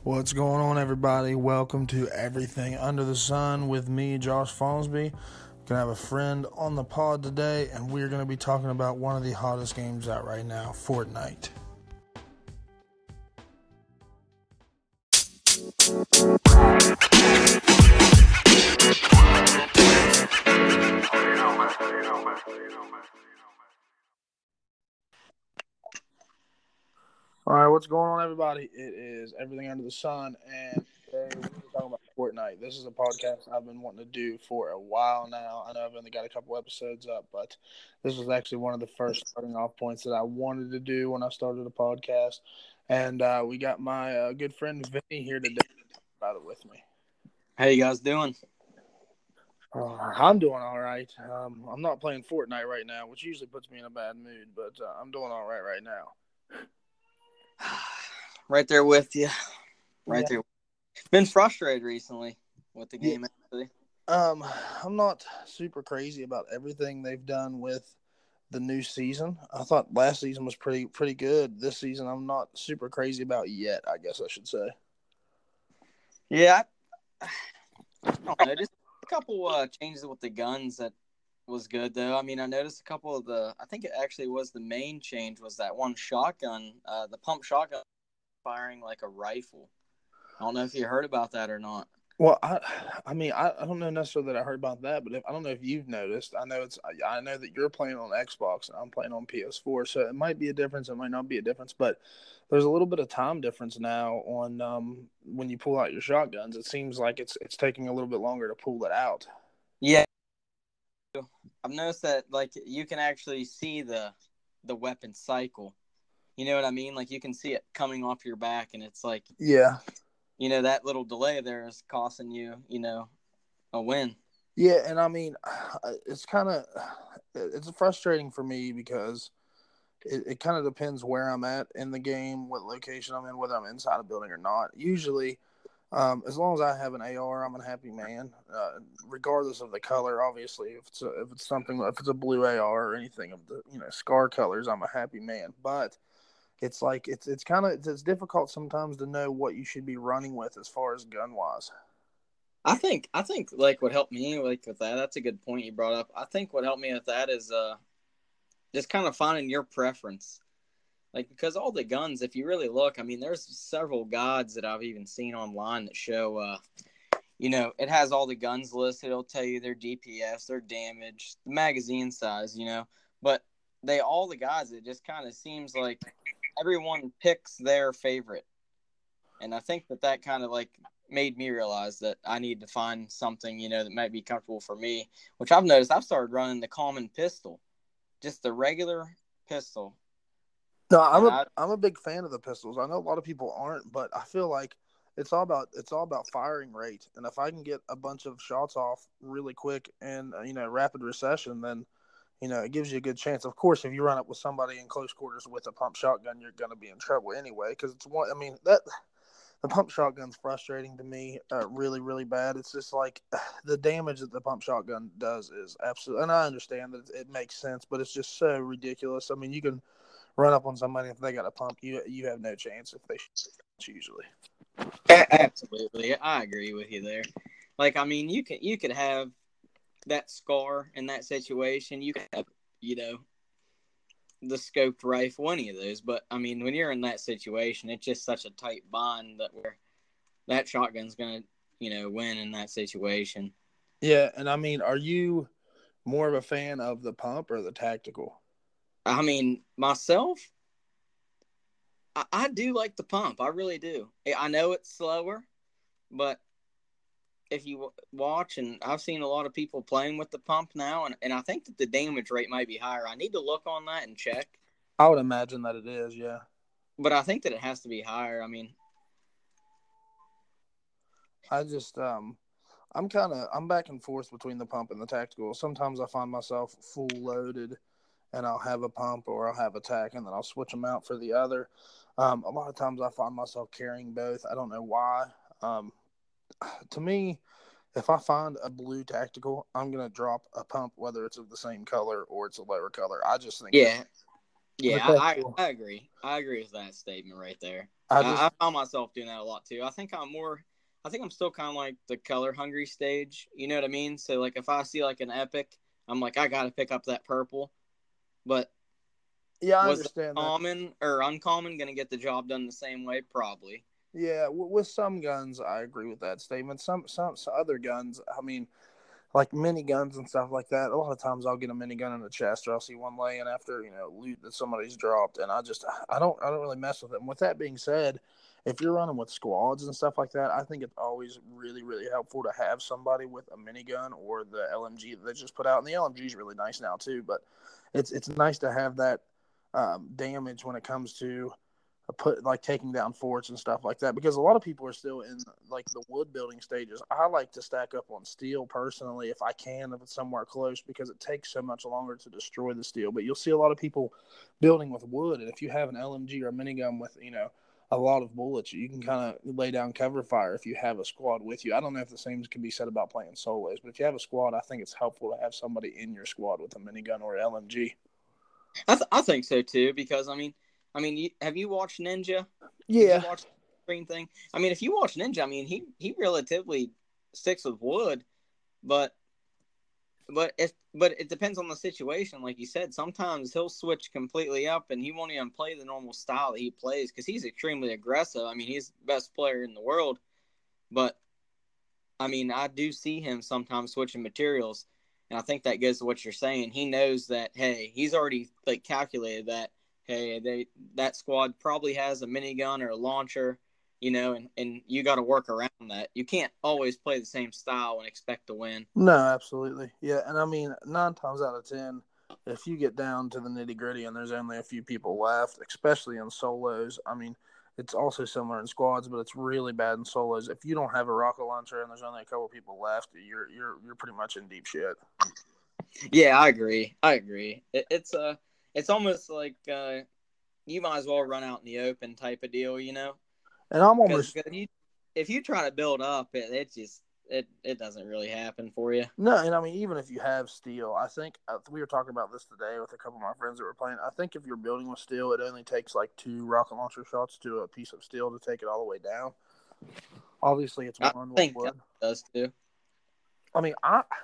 What's going on, everybody? Welcome to Everything Under the Sun with me, Josh Fonsby. Gonna have a friend on the pod today, and we're gonna be talking about one of the hottest games out right now, Fortnite. All right, what's going on, everybody? It is Everything Under the Sun, and today we're talking about Fortnite. This is a podcast I've been wanting to do for a while now. I know I've only got a couple episodes up, but this was actually one of the first starting off points that I wanted to do when I started a podcast. And we got my good friend Vinny here today to talk about it with me. How you guys doing? I'm doing all right. I'm not playing Fortnite right now, which usually puts me in a bad mood, but I'm doing all right now. Right there with you. Right Yeah. there. Been frustrated recently with the game, actually. I'm not super crazy about everything they've done with the new season. I thought last season was pretty good. This season, I'm not super crazy about yet, I guess I should say. Yeah, I don't know. Just a couple changes with the guns that was good, though. I mean, I noticed a couple of I think it actually was the main change was that one shotgun, the pump shotgun firing like a rifle. I don't know if you heard about that or not. Well, I mean, I don't know necessarily that I heard about that, but I don't know if you've noticed. I know that you're playing on Xbox and I'm playing on PS4, so it might be a difference. It might not be a difference, but there's a little bit of time difference now on when you pull out your shotguns. It seems like it's taking a little bit longer to pull it out. Yeah, I've noticed that like you can actually see the weapon cycle. You know what I mean? Like you can see it coming off your back, and it's like, Yeah. that little delay there is costing you, a win. Yeah, and I mean, it's frustrating for me because it kind of depends where I'm at in the game, what location I'm in, whether I'm inside a building or not. Usually, as long as I have an AR, I'm a happy man, regardless of the color. Obviously, if it's a blue AR or anything of the SCAR colors, I'm a happy man. But it's like it's difficult sometimes to know what you should be running with as far as gun wise. I think like what helped me like with that. That's a good point you brought up. I think what helped me with that is just kind of finding your preference. Like because all the guns, if you really look, I mean, there's several guides that I've even seen online that show it has all the guns listed. It'll tell you their DPS, their damage, the magazine size, But all the guys, it just kind of seems like everyone picks their favorite. And I think that kind of like made me realize that I need to find something, that might be comfortable for me, which I've noticed I've started running the common pistol, just the regular pistol. No, I'm a big fan of the pistols. I know a lot of people aren't, but I feel like it's all about firing rate. And if I can get a bunch of shots off really quick and rapid recession, then it gives you a good chance. Of course, if you run up with somebody in close quarters with a pump shotgun, you're going to be in trouble anyway. Because the pump shotgun's frustrating to me, really, really bad. It's just like the damage that the pump shotgun does is absolute. And I understand that it makes sense, but it's just so ridiculous. I mean, you can run up on somebody if they got a pump, you have no chance if they shoot usually. Absolutely, I agree with you there. Like, I mean, you could have that SCAR in that situation. You could have, the scoped rifle, any of those. But I mean, when you're in that situation, it's just such a tight bind where that shotgun's gonna, win in that situation. Yeah, and I mean, are you more of a fan of the pump or the tactical? I mean, myself, I do like the pump. I really do. I know it's slower, but if you watch, and I've seen a lot of people playing with the pump now, and I think that the damage rate might be higher. I need to look on that and check. I would imagine that it is, yeah. But I think that it has to be higher. I mean, I just I'm back and forth between the pump and the tactical. Sometimes I find myself full loaded and I'll have a pump or I'll have a tac and then I'll switch them out for the other. A lot of times I find myself carrying both. I don't know why. To me, if I find a blue tactical, I'm going to drop a pump, whether it's of the same color or it's a lower color. I just think yeah. Yeah, Okay, I, cool. I agree. I agree with that statement right there. I I just found myself doing that a lot too. I think I'm still kind of like the color hungry stage. You know what I mean? So like if I see like an epic, I'm like I gotta pick up that purple. But yeah, I was the understand that. common or uncommon gonna get the job done the same way? Probably. Yeah, with some guns, I agree with that statement. Some other guns, I mean, like mini guns and stuff like that. A lot of times, I'll get a mini gun in the chest, or I'll see one laying after loot that somebody's dropped, and I don't really mess with it. And with that being said, if you're running with squads and stuff like that, I think it's always really really helpful to have somebody with a minigun or the LMG that they just put out. And the LMG is really nice now too, but it's nice to have that damage when it comes to put like taking down forts and stuff like that, because a lot of people are still in like the wood building stages. I like to stack up on steel personally if I can, if it's somewhere close, because it takes so much longer to destroy the steel. But you'll see a lot of people building with wood, and if you have an LMG or a minigun with a lot of bullets, you can kind of lay down cover fire if you have a squad with you. I don't know if the same can be said about playing solos, but if you have a squad, I think it's helpful to have somebody in your squad with a minigun or LMG. I think so too because have you watched Ninja? Did you Yeah. watch the screen thing? I mean, if you watch Ninja, I mean he relatively sticks with wood, but but it depends on the situation. Like you said, sometimes he'll switch completely up and he won't even play the normal style that he plays because he's extremely aggressive. I mean, he's the best player in the world, but I mean, I do see him sometimes switching materials, and I think that goes to what you're saying. He knows that hey, he's already like calculated that hey, that squad probably has a minigun or a launcher, and you got to work around that. You can't always play the same style and expect to win. No, absolutely. Yeah, and I mean, 9 times out of 10, if you get down to the nitty gritty and there's only a few people left, especially in solos, I mean, it's also similar in squads, but it's really bad in solos. If you don't have a rocket launcher and there's only a couple people left, you're pretty much in deep shit. Yeah, I agree. I agree. It's almost like you might as well run out in the open type of deal, And I'm because almost if you try to build up, it just it doesn't really happen for you. no, and I mean, even if you have steel, I think we were talking about this today with a couple of my friends that were playing. I think if you're building with steel, it only takes like 2 rocket launcher shots to a piece of steel to take it all the way down. Obviously, it's I one with think it wood. does too. I mean,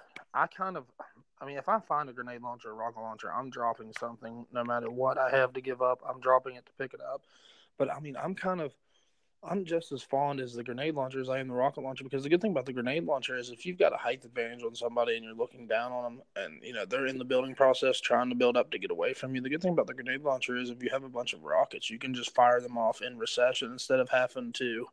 if I find a grenade launcher or rocket launcher, I'm dropping something no matter what I have to give up. I'm dropping it to pick it up. But I mean, I'm just as fond as the grenade launcher as I am the rocket launcher, because the good thing about the grenade launcher is if you've got a height advantage on somebody and you're looking down on them and they're in the building process trying to build up to get away from you, the good thing about the grenade launcher is if you have a bunch of rockets, you can just fire them off in recession instead of having to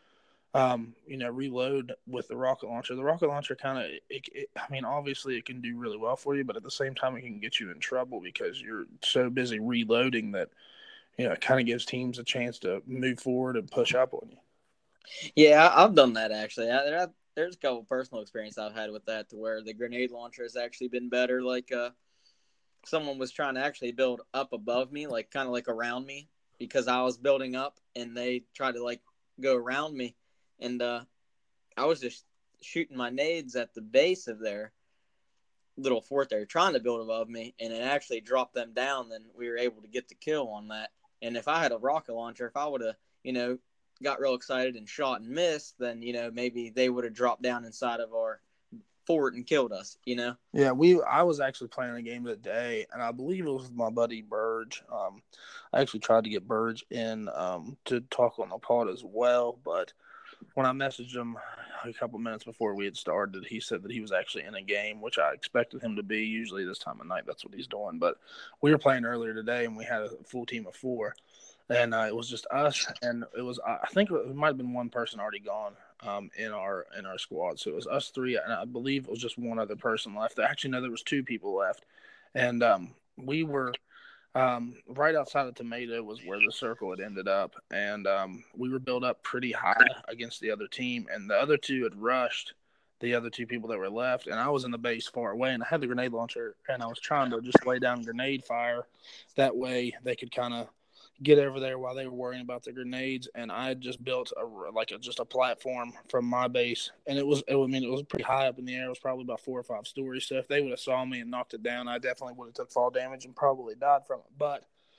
reload with the rocket launcher. The rocket launcher kind of, I mean, obviously it can do really well for you, but at the same time, it can get you in trouble because you're so busy reloading that, it kind of gives teams a chance to move forward and push up on you. Yeah, I've done that actually. There's a couple personal experience I've had with that to where the grenade launcher has actually been better. Like someone was trying to actually build up above me, like kind of like around me, because I was building up, and they tried to like go around me, and I was just shooting my nades at the base of their little fort they're trying to build above me, and it actually dropped them down. Then we were able to get the kill on that. And if I had a rocket launcher, if I would have, got real excited and shot and missed, then maybe they would have dropped down inside of our fort and killed us. Yeah, I was actually playing a game today, and I believe it was with my buddy Burge. I actually tried to get Burge in to talk on the pod as well, but when I messaged him a couple minutes before we had started, he said that he was actually in a game, which I expected him to be. Usually this time of night, that's what he's doing. But we were playing earlier today, and we had a full team of 4, and it was just us, and it was I think it might have been one person already gone in our squad, so it was us 3, and I believe it was just one other person left. Actually, no, there was 2 people left, and we were right outside of Tomato was where the circle had ended up, and we were built up pretty high against the other team, and the other 2 had rushed the other 2 people that were left, and I was in the base far away, and I had the grenade launcher, and I was trying to just lay down grenade fire. That way they could kind of get over there while they were worrying about the grenades, and I had just built just a platform from my base, and it was pretty high up in the air. It was probably about 4 or 5 stories. So if they would have saw me and knocked it down, I definitely would have took fall damage and probably died from it. But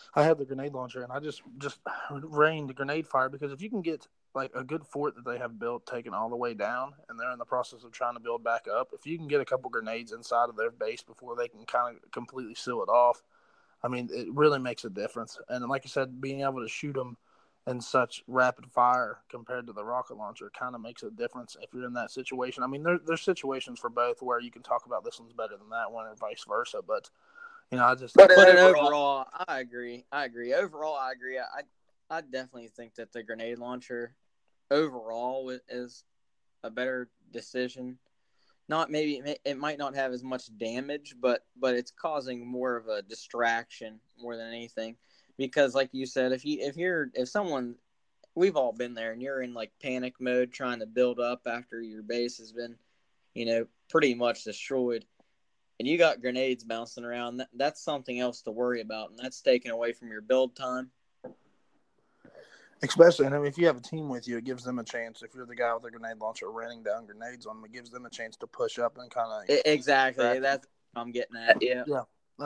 I had the grenade launcher, and I just rained grenade fire because if you can get like a good fort that they have built taken all the way down, and they're in the process of trying to build back up, if you can get a couple grenades inside of their base before they can kind of completely seal it off, I mean, it really makes a difference. And like I said, being able to shoot them in such rapid fire compared to the rocket launcher kind of makes a difference if you're in that situation. I mean, there's situations for both where you can talk about this one's better than that one, or vice versa, but. But in overall, I agree. Overall, I agree. I definitely think that the grenade launcher overall is a better decision. Not maybe it might not have as much damage, but it's causing more of a distraction more than anything. Because, like you said, if someone, we've all been there, and you're in like panic mode trying to build up after your base has been, pretty much destroyed. And you got grenades bouncing around, that's something else to worry about, and that's taken away from your build time. Especially, and I mean, if you have a team with you, it gives them a chance. If you're the guy with a grenade launcher raining down grenades on them, it gives them a chance to push up and kind of exactly. That's what I'm getting at. Yeah. Yeah.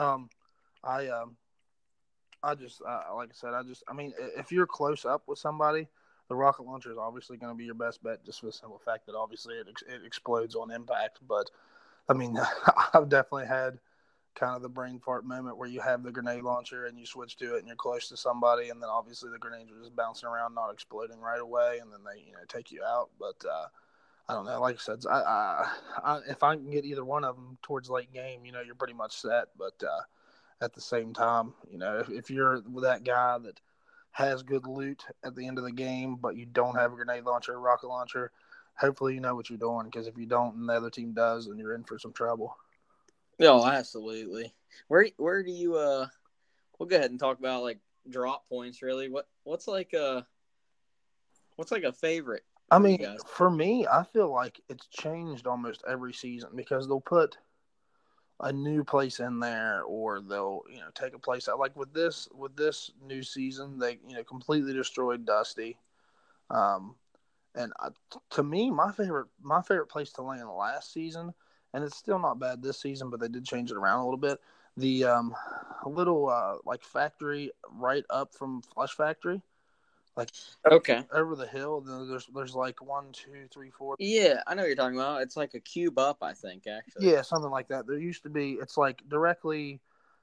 I just like I said, I mean, if you're close up with somebody, the rocket launcher is obviously going to be your best bet, just for the simple fact that obviously it explodes on impact. But I mean, I've definitely had kind of the brain fart moment where you have the grenade launcher and you switch to it and you're close to somebody, and then obviously the grenades are just bouncing around, not exploding right away, and then they take you out. But I don't know. Like I said, if I can get either one of them towards late game, you're pretty much set. But at the same time, if you're that guy that has good loot at the end of the game, but you don't have a grenade launcher or rocket launcher, hopefully you know what you're doing, because if you don't and the other team does, then you're in for some trouble. No, absolutely. Where do you we'll go ahead and talk about like drop points really. What's like a favorite? I mean, for me, I feel like it's changed almost every season, because they'll put a new place in there, or they'll take a place out. Like with this new season, they completely destroyed Dusty. And to me, my favorite place to land last season, and it's still not bad this season, but they did change it around a little bit. The little like factory right up from Flush Factory, like over the hill. There's like 1, 2, 3, 4. Yeah, I know what you're talking about. It's like a cube up, I think, actually. Yeah, something like that. There used to be. It's like directly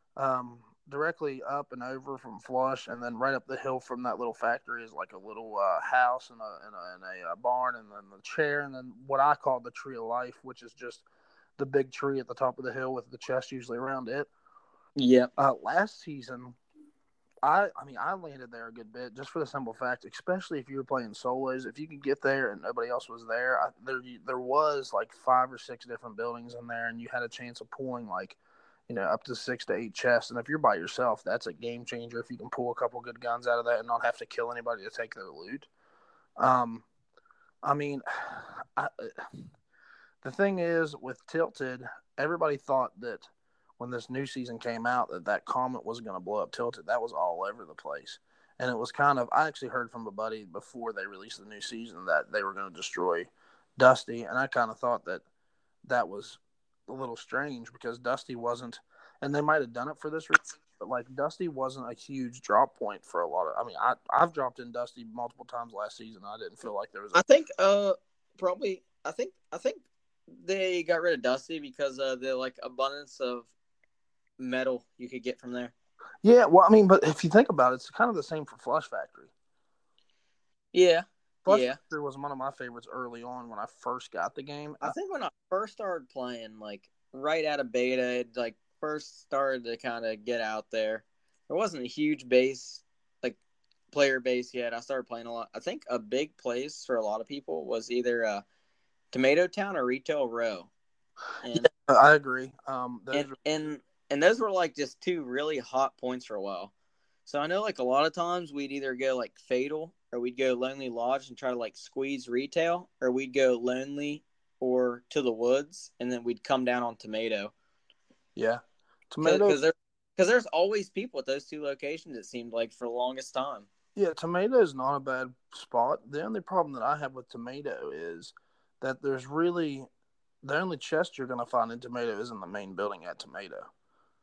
up and over from Flush, and then right up the hill from that little factory is like a little house and a barn, and then the chair, and then what I call the tree of life, which is just the big tree at the top of the hill with the chest usually around it. Yeah. Last season, I mean, I landed there a good bit just for the simple fact, especially if you were playing solos, if you could get there and nobody else was there, there was like 5 or 6 different buildings in there, and you had a chance of pulling like up to 6 to 8 chests. And if you're by yourself, that's a game changer if you can pull a couple good guns out of that and not have to kill anybody to take their loot. I mean, the thing is, with Tilted, everybody thought that when this new season came out that comet was going to blow up Tilted. That was all over the place. And it was kind of, I actually heard from a buddy before they released the new season that they were going to destroy Dusty. And I kind of thought that was a little strange, because Dusty wasn't, and they might have done it for this reason, but like Dusty wasn't a huge drop point for a lot of. I mean, I've dropped in Dusty multiple times last season. I didn't feel like there was. I think probably I think they got rid of Dusty because of the like abundance of metal you could get from there. Yeah, well, I mean, but if you think about it, it's kind of the same for Flush Factory. Yeah. Flush Factory was one of my favorites early on when I first got the game. I think when I first started playing, like right out of beta, it like first started to kind of get out there. There wasn't a huge base, like player base yet. I started playing a lot. I think a big place for a lot of people was either Tomato Town or Retail Row. And, yeah, I agree. And those were like just 2 really hot points for a while. So I know like a lot of times we'd either go like Fatal or we'd go Lonely Lodge and try to like squeeze Retail, or we'd go Lonely or to the Woods, and then we'd come down on Tomato. Yeah. Tomato. Because there's always people at those 2 locations, it seemed like, for the longest time. Yeah, Tomato is not a bad spot. The only problem that I have with Tomato is that there's really the only chest you're going to find in Tomato is in the main building at Tomato.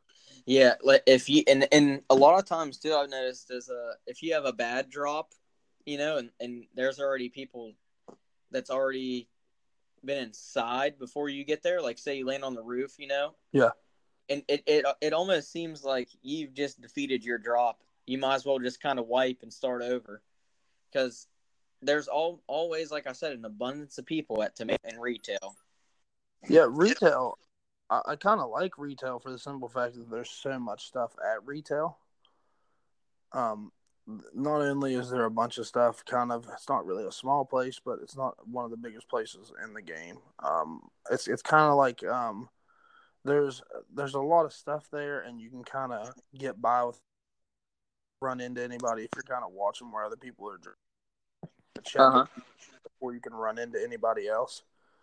Yeah, like if you and a lot of times too, I've noticed is if you have a bad drop, and there's already people that's already been inside before you get there. Like say you land on the roof, Yeah. and it almost seems like you've just defeated your drop. You might as well just kind of wipe and start over, because there's always, like I said, an abundance of people at tomato and retail. Yeah, retail. I kind of like retail for the simple fact that there's so much stuff at retail. Um, Not only is there a bunch of stuff, it's not really a small place, but it's not one of the biggest places in the game. It's kind of like there's a lot of stuff there, and you can kind of get by with run into anybody if you're kind of watching where other people are checking before you can run into anybody else.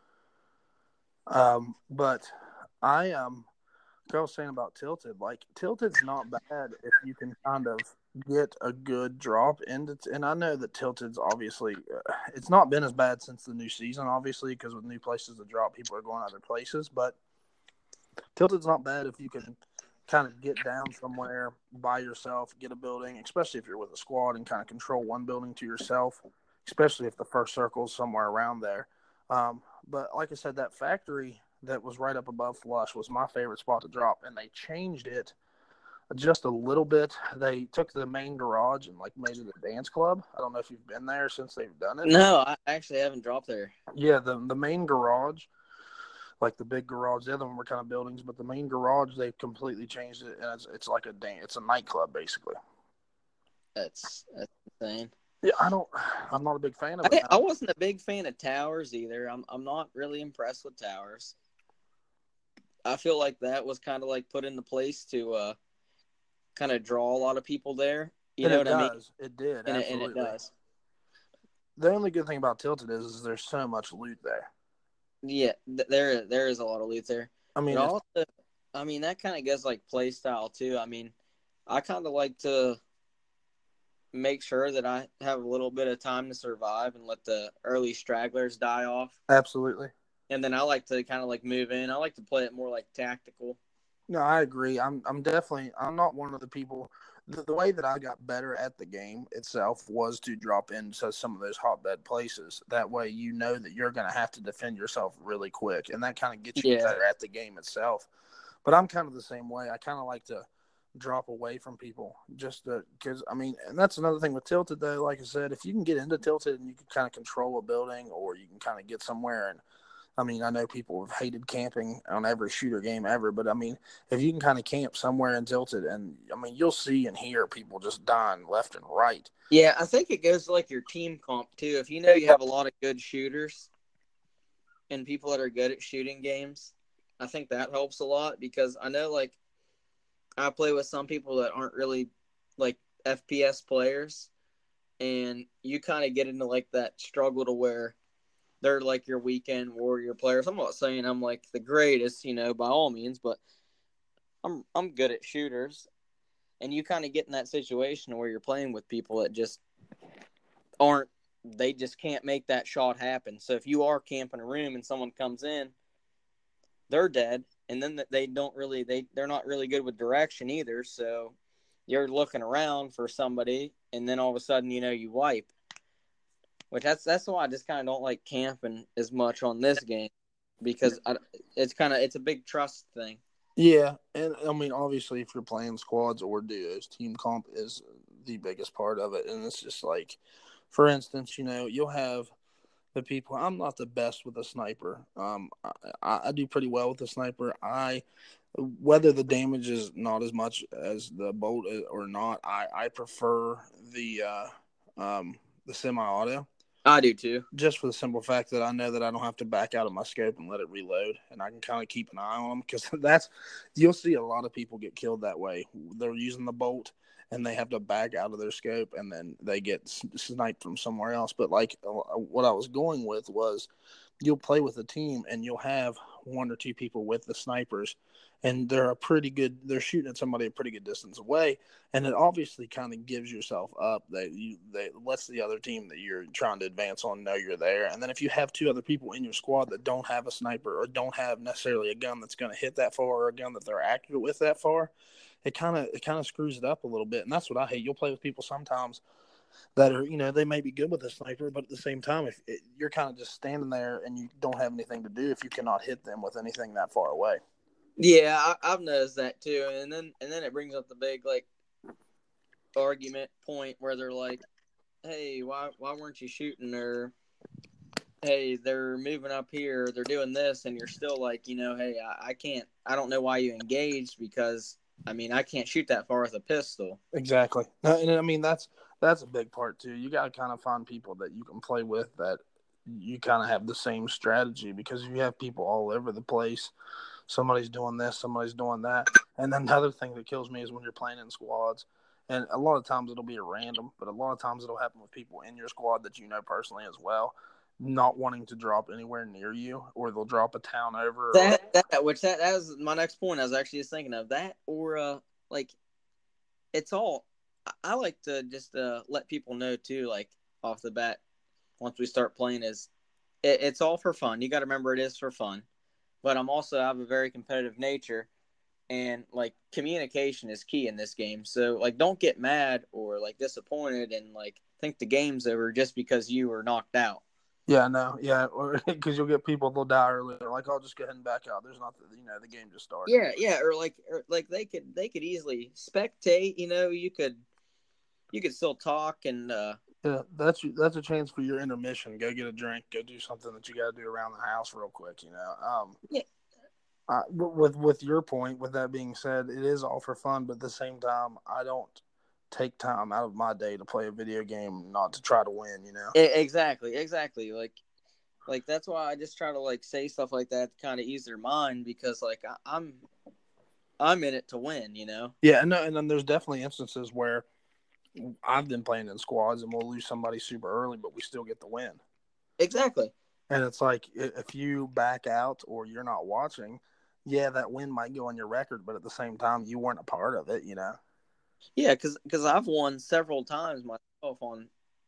But like I was saying about Tilted, like Tilted's not bad if you can kind of get a good drop into. And I know that Tilted's obviously it's not been as bad since the new season, obviously, because with new places to drop, people are going other places. But Tilted's not bad if you can kind of get down somewhere by yourself, get a building, especially if you're with a squad, and kind of control one building to yourself, especially if the first circle's somewhere around there. But like I said, that factory that was right up above Flush was my favorite spot to drop, and they changed it just a little bit. They took the main garage and like made it a dance club. I don't know if you've been there since they've done it. No, I actually haven't dropped there. Yeah, the main garage, like the big garage. The other one were kind of buildings, but the main garage they completely changed it, and it's like a dance. It's a nightclub basically. That's insane. Yeah, I'm not a big fan of it. I wasn't a big fan of towers either. I'm not really impressed with towers. I feel like that was kind of like put into place to kind of draw a lot of people there. You know what I mean? It did, and absolutely. it does. The only good thing about Tilted is there's so much loot there. Yeah, there is a lot of loot there. I mean, also, that kind of goes like play style too. I mean, I kind of like to make sure that I have a little bit of time to survive and let the early stragglers die off. Absolutely. And then I like to kind of like move in. I like to play it more like tactical. No, I agree. I'm not one of the people. The way that I got better at the game itself was to drop into some of those hotbed places. That way, you know that you're going to have to defend yourself really quick, and that kind of gets you better at the game itself. But I'm kind of the same way. I kind of like to drop away from people just because, and that's another thing with Tilted, though. Like I said, if you can get into Tilted and you can kind of control a building, or you can kind of get somewhere and I know people have hated camping on every shooter game ever, but if you can kind of camp somewhere in Tilted, and you'll see and hear people just dying left and right. Yeah, I think it goes to like your team comp too. If you know you have a lot of good shooters and people that are good at shooting games, I think that helps a lot, because I know like I play with some people that aren't really like FPS players, and you kind of get into like that struggle to where they're like your weekend warrior players. I'm not saying I'm like the greatest, by all means, but I'm good at shooters. And you kind of get in that situation where you're playing with people that just they just can't make that shot happen. So if you are camping a room and someone comes in, they're dead. And then they're not really good with direction either. So you're looking around for somebody, and then all of a sudden, you wipe. Which that's why I just kind of don't like camping as much on this game, because it's a big trust thing. Yeah, and obviously, if you're playing squads or duos, team comp is the biggest part of it. And it's just like, for instance, you'll have the people. I'm not the best with a sniper. I do pretty well with the sniper. Whether the damage is not as much as the bolt or not, I prefer the semi-auto. I do too. Just for the simple fact that I know that I don't have to back out of my scope and let it reload, and I can kind of keep an eye on them, because you'll see a lot of people get killed that way. They're using the bolt and they have to back out of their scope, and then they get sniped from somewhere else. But like what I was going with was, you'll play with a team and you'll have one or two people with the snipers, and they're shooting at somebody a pretty good distance away, and it obviously kind of gives yourself up. That lets the other team that you're trying to advance on know you're there. And then if you have two other people in your squad that don't have a sniper, or don't have necessarily a gun that's going to hit that far, or a gun that they're accurate with that far, it kind of screws it up a little bit, and that's what I hate. You'll play with people sometimes that are, they may be good with a sniper, but at the same time, if you're kind of just standing there and you don't have anything to do if you cannot hit them with anything that far away. Yeah, I've noticed that too, and then it brings up the big like argument point where they're like, "Hey, why weren't you shooting?" Or, "Hey, they're moving up here, they're doing this," and you're still like, "Hey, I don't know why you engaged because I can't shoot that far with a pistol." Exactly, and I mean that's a big part too. You got to kind of find people that you can play with that you kind of have the same strategy, because you have people all over the place. Somebody's doing this, somebody's doing that. And then the other thing that kills me is when you're playing in squads. And a lot of times it'll be a random, but a lot of times it'll happen with people in your squad that you know personally as well, not wanting to drop anywhere near you, or they'll drop a town over. That was my next point. I was actually just thinking of that, or like it's all. I like to just let people know too, like off the bat, once we start playing, it's all for fun. You got to remember it is for fun, but I have a very competitive nature, and like communication is key in this game. So like don't get mad or like disappointed and like think the game's over just because you were knocked out. Yeah, no, yeah, because you'll get people, they'll die early. They're like, I'll just go ahead and back out. There's nothing, the game just started. Yeah, or like they could easily spectate. You could still talk and. Yeah, that's a chance for your intermission. Go get a drink. Go do something that you got to do around the house real quick. Yeah. With your point, with that being said, it is all for fun, but at the same time, I don't take time out of my day to play a video game, not to try to win. Exactly. Like that's why I just try to like say stuff like that to kind of ease their mind, because like I'm in it to win. Yeah, and then there's definitely instances where I've been playing in squads and we'll lose somebody super early, but we still get the win. Exactly. And it's like, if you back out or you're not watching, yeah, that win might go on your record, but at the same time, you weren't a part of it. Yeah, because I've won several times myself on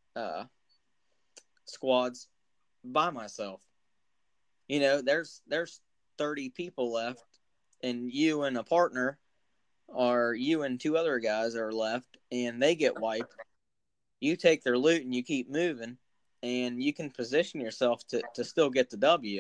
squads by myself. There's 30 people left, and you and a partner, or you and two other guys are left, and they get wiped. You take their loot and you keep moving, and you can position yourself to still get the W.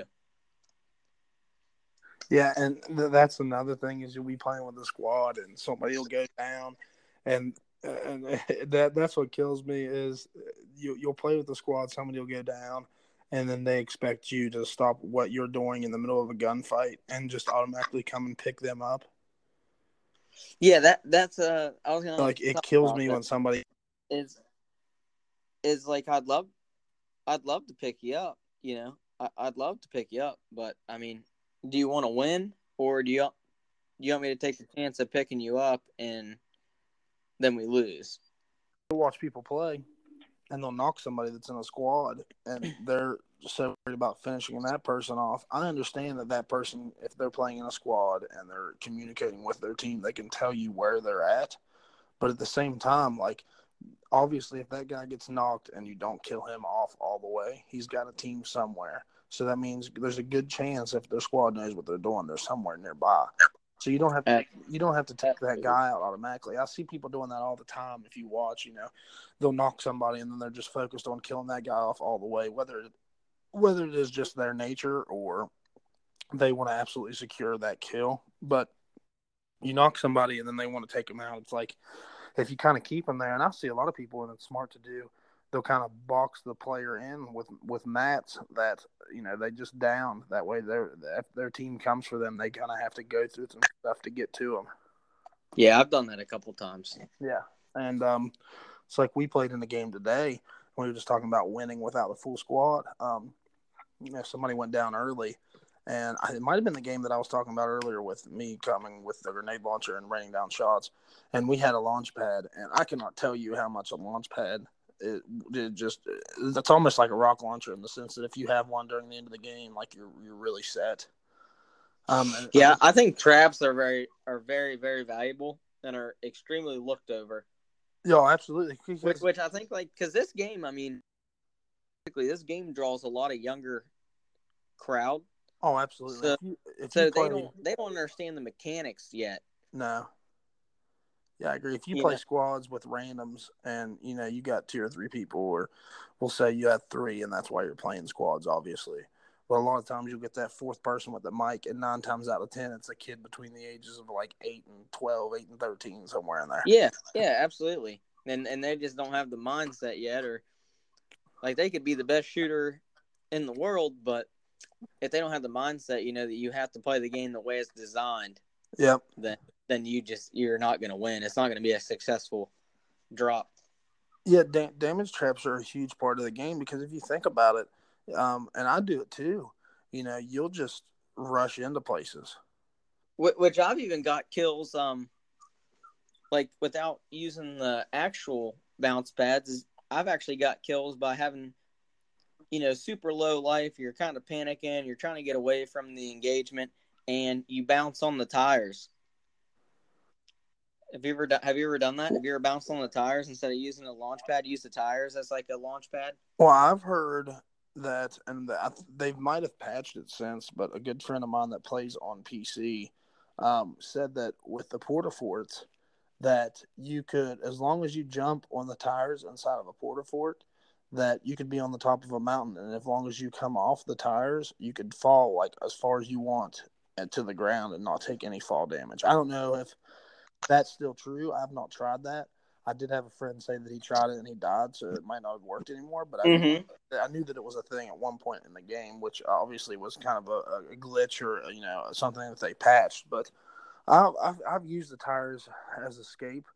Yeah, and that's another thing, is you'll be playing with a squad and somebody will go down, and that's what kills me is you'll play with the squad, somebody will go down, and then they expect you to stop what you're doing in the middle of a gunfight and just automatically come and pick them up. Yeah, that's I was gonna like it kills me when somebody is like I'd love to pick you up. I'd love to pick you up, but I mean, do you want to win, or do you want me to take the chance of picking you up and then we lose? Watch people play, and they'll knock somebody that's in a squad, and they're so worried about finishing that person off. I understand that person, if they're playing in a squad and they're communicating with their team, they can tell you where they're at. But at the same time, like, obviously, if that guy gets knocked and you don't kill him off all the way, he's got a team somewhere. So that means there's a good chance, if their squad knows what they're doing, they're somewhere nearby. So you don't have to take that guy out automatically. I see people doing that all the time. If you watch, they'll knock somebody and then they're just focused on killing that guy off all the way, whether it is just their nature or they want to absolutely secure that kill. But you knock somebody and then they want to take them out. It's like, if you kind of keep them there, and I see a lot of people, and it's smart to do, they'll kind of box the player in with mats that, they just down. That way, if their team comes for them, they kind of have to go through some stuff to get to them. Yeah, I've done that a couple times. Yeah, and it's like we played in the game today. We were just talking about winning without a full squad. Somebody went down early, and it might have been the game that I was talking about earlier with me coming with the grenade launcher and raining down shots. And we had a launch pad, and I cannot tell you how much a launch pad it's almost like a rock launcher, in the sense that if you have one during the end of the game, like you're really set. I think traps are very, very valuable and are extremely looked over. Yeah, absolutely. Which I think, like, because this game, I mean, basically, this game draws a lot of younger crowd. Oh, absolutely. So, they don't understand the mechanics yet. No. Yeah, I agree. If you You play know, squads with randoms and, you got 2 or 3 people, or we'll say you have 3 and that's why you're playing squads, obviously. But a lot of times you'll get that fourth person with the mic, and 9 times out of 10, it's a kid between the ages of like 8 and 12, 8 and 13, somewhere in there. yeah, absolutely. And they just don't have the mindset yet, or like they could be the best shooter in the world, but if they don't have the mindset, that you have to play the game the way it's designed, Yep. then you're not going to win. It's not going to be a successful drop. Yeah, damage traps are a huge part of the game because if you think about it, and I do it too, you'll just rush into places. Which I've even got kills, like without using the actual bounce pads. I've actually got kills by having, super low life. You're kind of panicking. You're trying to get away from the engagement, and you bounce on the tires. Have you ever done that? Have you ever bounced on the tires instead of using a launch pad? Use the tires as like a launch pad. Well, I've heard that, and they might have patched it since, but a good friend of mine that plays on PC said that with the Portaforts, that you could, as long as you jump on the tires inside of a Portafort, that you could be on the top of a mountain, and as long as you come off the tires, you could fall like as far as you want to the ground and not take any fall damage. I don't know if that's still true. I've not tried that. I did have a friend say that he tried it and he died, so it might not have worked anymore. But I knew that it was a thing at one point in the game, which obviously was kind of a glitch or something that they patched. But I've used the tires as escape.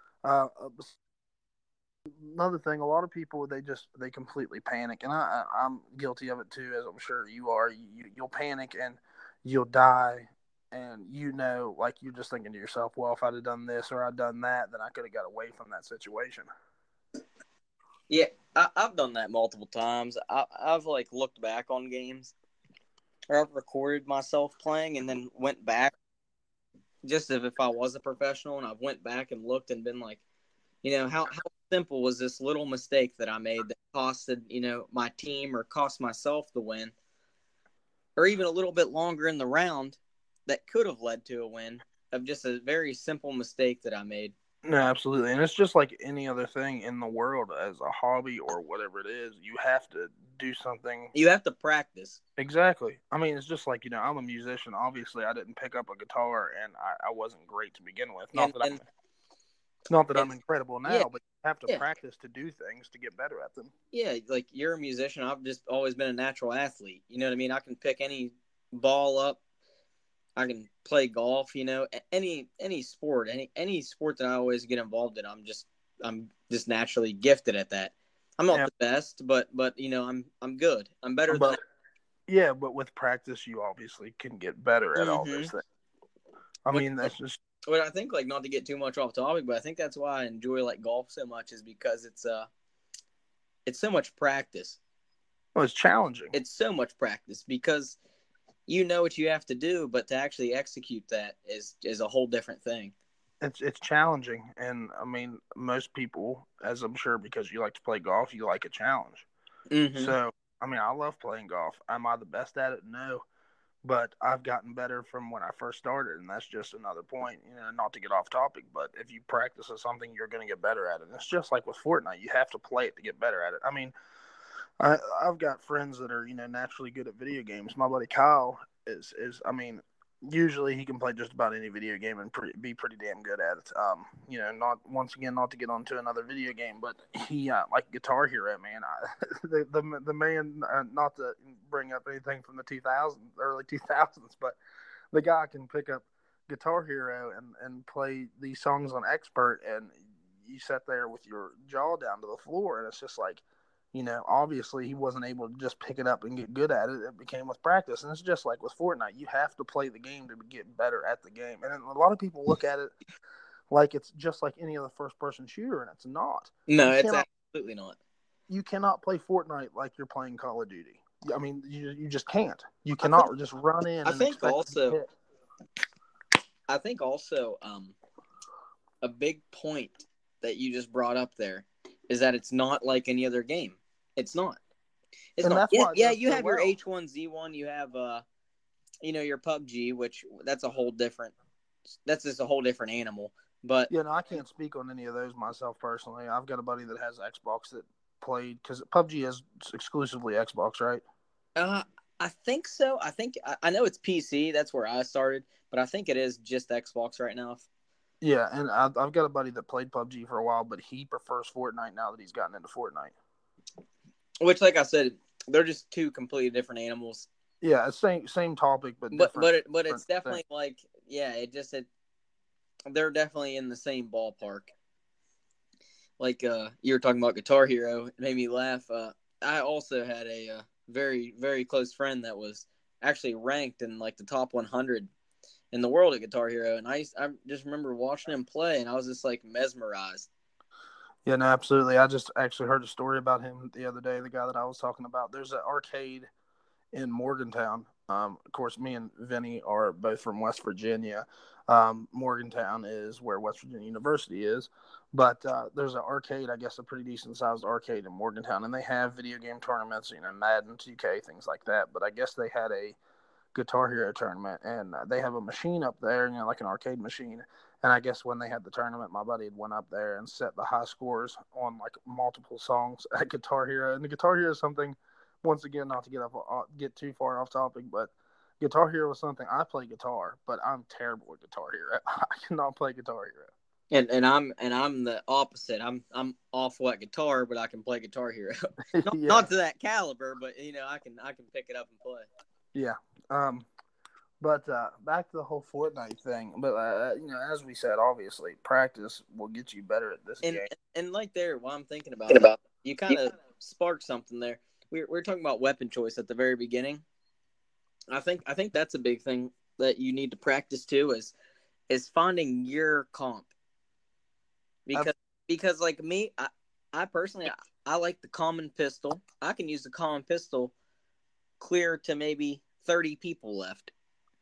Another thing, a lot of people they completely panic, and I'm guilty of it too, as I'm sure you are. You'll panic and you'll die, and like you're just thinking to yourself, well, if I'd have done this or I'd done that, then I could have got away from that situation. Yeah, I've done that multiple times. I've like looked back on games, or I've recorded myself playing and then went back, just as if I was a professional, and I've went back and looked and been like, how simple was this little mistake that I made that costed, my team or cost myself the win, or even a little bit longer in the round that could have led to a win of just a very simple mistake that I made. No, absolutely. And it's just like any other thing in the world as a hobby or whatever it is, you have to do something. You have to practice. Exactly. I mean, it's just like, I'm a musician. Obviously, I didn't pick up a guitar and I wasn't great to begin with. Not that I'm incredible now, but you have to practice to do things to get better at them. Yeah, like you're a musician. I've just always been a natural athlete. You know what I mean? I can pick any ball up. I can play golf, any sport, any sport that I always get involved in. I'm just naturally gifted at that. I'm not the best, but I'm good. I'm better than. Yeah, but with practice, you obviously can get better at all those things. I mean, that's just. But I think, like, not to get too much off topic, but I think that's why I enjoy like golf so much, is because it's so much practice. Well, it's challenging. It's so much practice because you know what you have to do, but to actually execute that is a whole different thing. It's challenging, and I mean, most people, as I'm sure, because you like to play golf, you like a challenge. Mm-hmm. So, I mean, I love playing golf. Am I the best at it? No, but I've gotten better from when I first started, and that's just another point. Not to get off topic, but if you practice at something, you're going to get better at it. And it's just like with Fortnite; you have to play it to get better at it. I mean, I've got friends that are naturally good at video games. My buddy Kyle is I mean, usually he can play just about any video game and be pretty damn good at it. Not to get onto another video game, but he like Guitar Hero, man. The man, not to bring up anything from the early 2000s, but the guy can pick up Guitar Hero and play these songs on expert, and you sit there with your jaw down to the floor, and it's just like. Obviously he wasn't able to just pick it up and get good at it. It became with practice. And it's just like with Fortnite. You have to play the game to get better at the game. And a lot of people look at it like it's just like any other first-person shooter, and it's not. No, it's absolutely not. You cannot play Fortnite like you're playing Call of Duty. I mean, you just can't. You cannot just run in and expect to hit. I think also a big point that you just brought up there is that it's not like any other game. It's not. It's not. Yeah, you have your H1Z1. You have, your PUBG, which that's just a whole different animal. But Yeah, no, I can't speak on any of those myself personally. I've got a buddy that has Xbox that played because PUBG is exclusively Xbox, right? uh, I think so. I know it's PC. That's where I started, but I think it is just Xbox right now. Yeah, and I've got a buddy that played PUBG for a while, but he prefers Fortnite now that he's gotten into Fortnite. Which, like I said, they're just two completely different animals. Yeah, same topic, but But different. it's definitely like, yeah, they're definitely in the same ballpark. Like you were talking about Guitar Hero, it made me laugh. I also had a very very close friend that was actually ranked in like the top 100 in the world at Guitar Hero, and I just remember watching him play, and I was just like mesmerized. Yeah, no, absolutely. I just actually heard a story about him the other day. The guy that I was talking about. There's an arcade in Morgantown. Of course, me and Vinny are both from West Virginia. Morgantown is where West Virginia University is. But there's an arcade, I guess a pretty decent sized arcade in Morgantown, and they have video game tournaments, Madden, 2K, things like that. But I guess they had a Guitar Hero tournament, and they have a machine up there, like an arcade machine. And I guess when they had the tournament, my buddy had went up there and set the high scores on like multiple songs at Guitar Hero. And the Guitar Hero is something, once again, not to get too far off topic, but Guitar Hero was something. I play guitar, but I'm terrible at Guitar Hero. I cannot play Guitar Hero. And I'm the opposite. I'm awful at guitar, but I can play Guitar Hero. not, Yeah. not to that caliber, but I can pick it up and play. Yeah. But back to the whole Fortnite thing. But as we said, obviously, practice will get you better at this game. And like there, while I'm thinking about it, you kind of sparked something there. We're talking about weapon choice at the very beginning. I think that's a big thing that you need to practice too is finding your comp. Because like me, I personally I like the common pistol. I can use the common pistol clear to maybe 30 people left.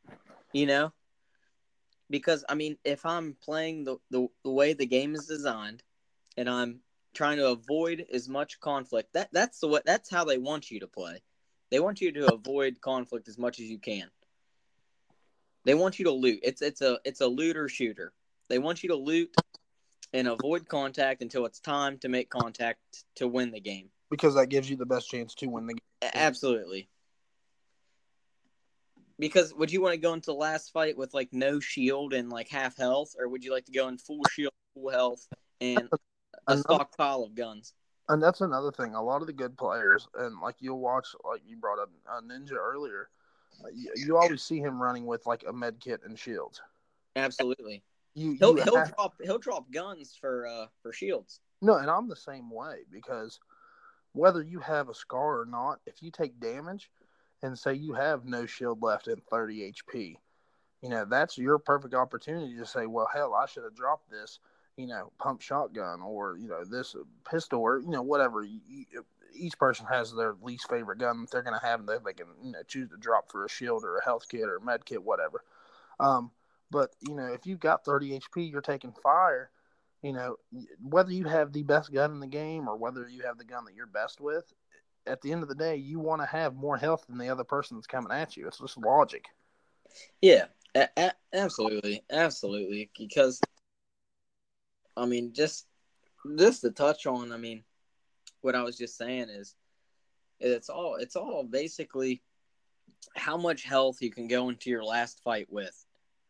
Because I mean, if I'm playing the way the game is designed, and I'm trying to avoid as much conflict, that's how they want you to play. They want you to avoid conflict as much as you can. They want you to loot. It's a looter shooter. They want you to loot and avoid contact until it's time to make contact to win the game. Because that gives you the best chance to win the game. Absolutely. Because would you want to go into the last fight with like no shield and like half health, or would you like to go in full shield, full health, and a stockpile of guns? And that's another thing. A lot of the good players, and like you'll watch, like you brought up Ninja earlier, you always see him running with like a med kit and shields. Absolutely. He'll drop guns for shields. No, and I'm the same way, because whether you have a scar or not, if you take damage and say you have no shield left at 30 HP, that's your perfect opportunity to say, well, hell, I should have dropped this, pump shotgun, or, this pistol, or, whatever. Each person has their least favorite gun that they're going to have, and they can, choose to drop for a shield or a health kit or a med kit, whatever. But, if you've got 30 HP, you're taking fire, whether you have the best gun in the game or whether you have the gun that you're best with, at the end of the day, you want to have more health than the other person that's coming at you. It's just logic. Yeah, absolutely. Because, I mean, just to touch on, I mean, what I was just saying is it's all basically how much health you can go into your last fight with.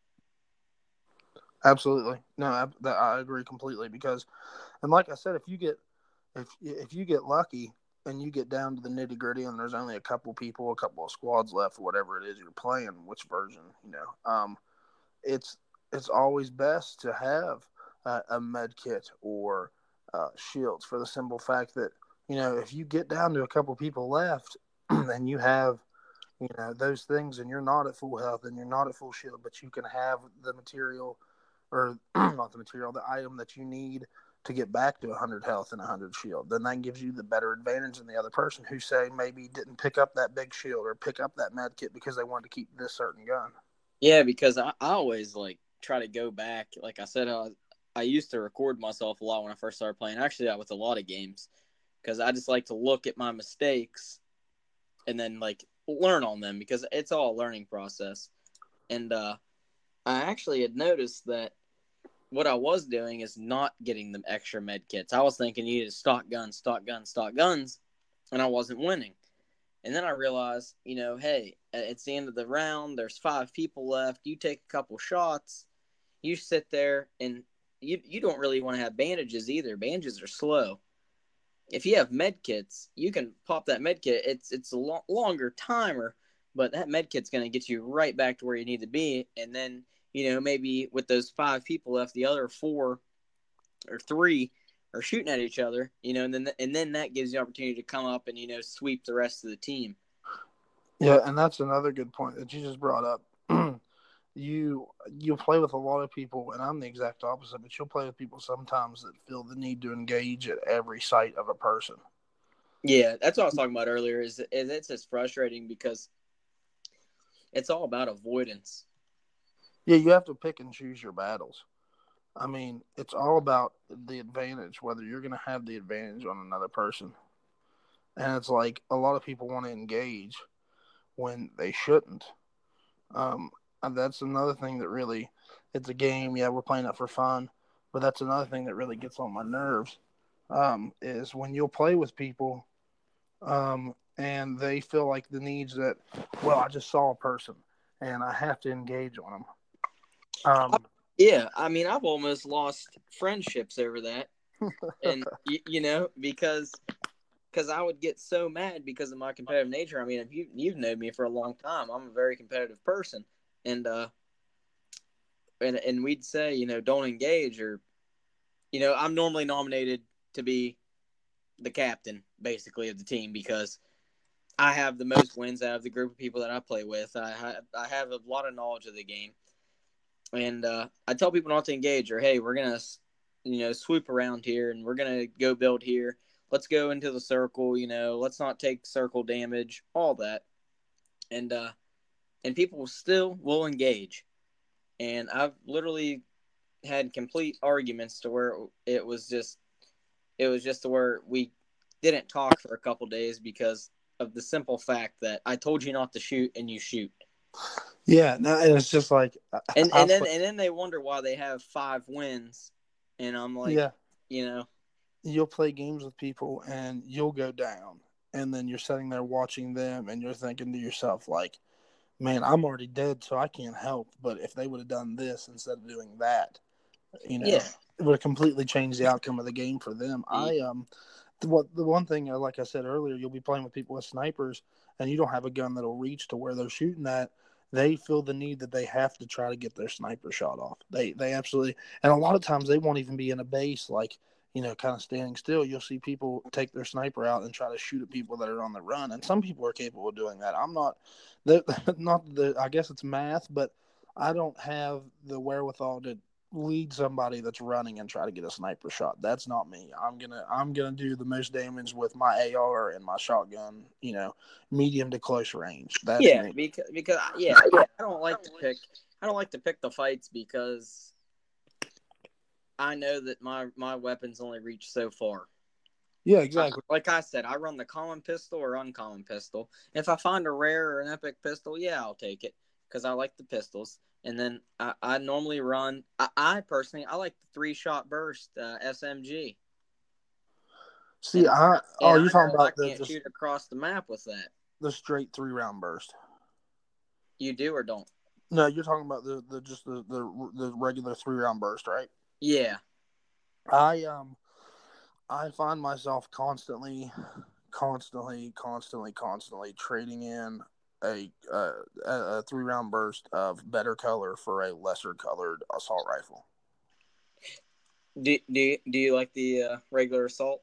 Absolutely. No, I agree completely, because, and like I said, if you get lucky and you get down to the nitty gritty and there's only a couple of squads left, whatever it is you're playing, which version, it's always best to have a med kit or shields, for the simple fact that, if you get down to a couple people left and you have, those things, and you're not at full health and you're not at full shield, but you can have the material, or not the material, the item that you need to get back to 100 health and 100 shield, then that gives you the better advantage than the other person who, say, maybe didn't pick up that big shield or pick up that med kit because they wanted to keep this certain gun. Yeah, because I always like try to go back. Like I said, I used to record myself a lot when I first started playing. Actually, with a lot of games, because I just like to look at my mistakes and then like learn on them, because it's all a learning process. And I actually had noticed that what I was doing is not getting them extra med kits. I was thinking you need to stock guns, stock guns, stock guns, and I wasn't winning. And then I realized, hey, it's the end of the round. There's 5 people left. You take a couple shots. You sit there, and you don't really want to have bandages either. Bandages are slow. If you have med kits, you can pop that med kit. It's a longer timer, but that med kit's going to get you right back to where you need to be. And then, maybe with those 5 people left, the other 4 or 3 are shooting at each other, and then that gives you the opportunity to come up and, sweep the rest of the team. Yeah, and that's another good point that you just brought up. You'll play with a lot of people, and I'm the exact opposite, but you'll play with people sometimes that feel the need to engage at every sight of a person. Yeah, that's what I was talking about earlier, is it's just frustrating because it's all about avoidance. Yeah, you have to pick and choose your battles. I mean, it's all about the advantage, whether you're going to have the advantage on another person. And it's like a lot of people want to engage when they shouldn't. And that's another thing that really, it's a game. Yeah, we're playing it for fun. But that's another thing that really gets on my nerves, is when you'll play with people and they feel like the needs that, well, I just saw a person and I have to engage on them. Yeah, I mean, I've almost lost friendships over that. And, because I would get so mad because of my competitive nature. I mean, if you've known me for a long time, I'm a very competitive person. And we'd say, don't engage, or, I'm normally nominated to be the captain, basically, of the team because I have the most wins out of the group of people that I play with. I have a lot of knowledge of the game. And I tell people not to engage, or, hey, we're going to, swoop around here and we're going to go build here. Let's go into the circle, let's not take circle damage, all that. And people still will engage. And I've literally had complete arguments to where it was just to where we didn't talk for a couple days because of the simple fact that I told you not to shoot and you shoot. Yeah, no, and it's just like, and then they wonder why they have 5 wins, and I'm like, yeah, you'll play games with people and you'll go down, and then you're sitting there watching them, and you're thinking to yourself like, man, I'm already dead, so I can't help. But if they would have done this instead of doing that, yeah, it would have completely changed the outcome of the game for them. The one thing, like I said earlier, you'll be playing with people with snipers, and you don't have a gun that'll reach to where they're shooting at. They feel the need that they have to try to get their sniper shot off. They absolutely, and a lot of times they won't even be in a base, like, kind of standing still. You'll see people take their sniper out and try to shoot at people that are on the run, and some people are capable of doing that. I'm not, I guess it's math, but I don't have the wherewithal to lead somebody that's running and try to get a sniper shot. That's not me. I'm gonna do the most damage with my AR and my shotgun, medium to close range. That's me. because I don't like to pick the fights because I know that my weapons only reach so far. Yeah, exactly. Like I said, I run the common pistol or uncommon pistol. If I find a rare or an epic pistol, yeah, I'll take it because I like the pistols. And then I normally run. I personally like the 3-shot burst SMG. See, you're talking about I can't shoot across the map with that. The straight 3-round burst. You do or don't? No, you're talking about the regular 3-round burst, right? Yeah. I find myself constantly trading in a 3-round burst of better color for a lesser colored assault rifle. Do you like the regular assault?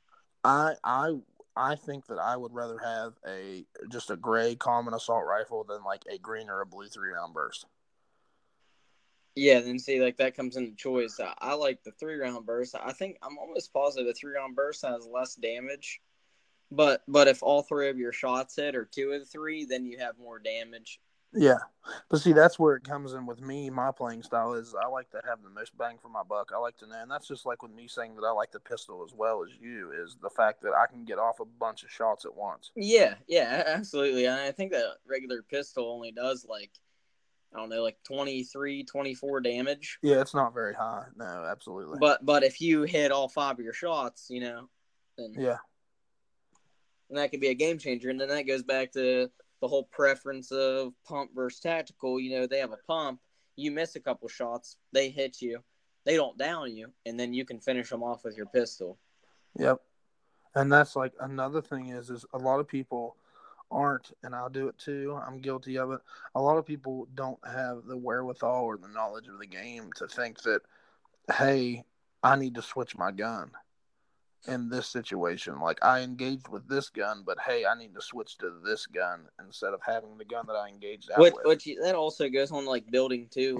I think that I would rather have just a gray common assault rifle than like a green or a blue 3-round burst. Yeah, then see, like, that comes into choice. I like the 3-round burst. I think I'm almost positive a 3-round burst has less damage. But if all 3 of your shots hit, or 2 of the 3, then you have more damage. Yeah, but see, that's where it comes in with me. My playing style is I like to have the most bang for my buck. I like to know, and that's just like with me saying that I like the pistol as well as you, is the fact that I can get off a bunch of shots at once. Yeah, absolutely. And I think that regular pistol only does like I don't know, like 23, 24 damage. Yeah, it's not very high. No, absolutely. But if you hit all 5 of your shots, then yeah, that could be a game changer. And then that goes back to the whole preference of pump versus tactical. They have a pump. You miss a couple shots, they hit you, they don't down you, and then you can finish them off with your pistol. Yep. And that's like another thing is a lot of people aren't, and I'll do it too. I'm guilty of it. A lot of people don't have the wherewithal or the knowledge of the game to think that, hey, I need to switch my gun in this situation. Like, I engaged with this gun, but hey, I need to switch to this gun instead of having the gun that I engaged out with. That also goes on like building too.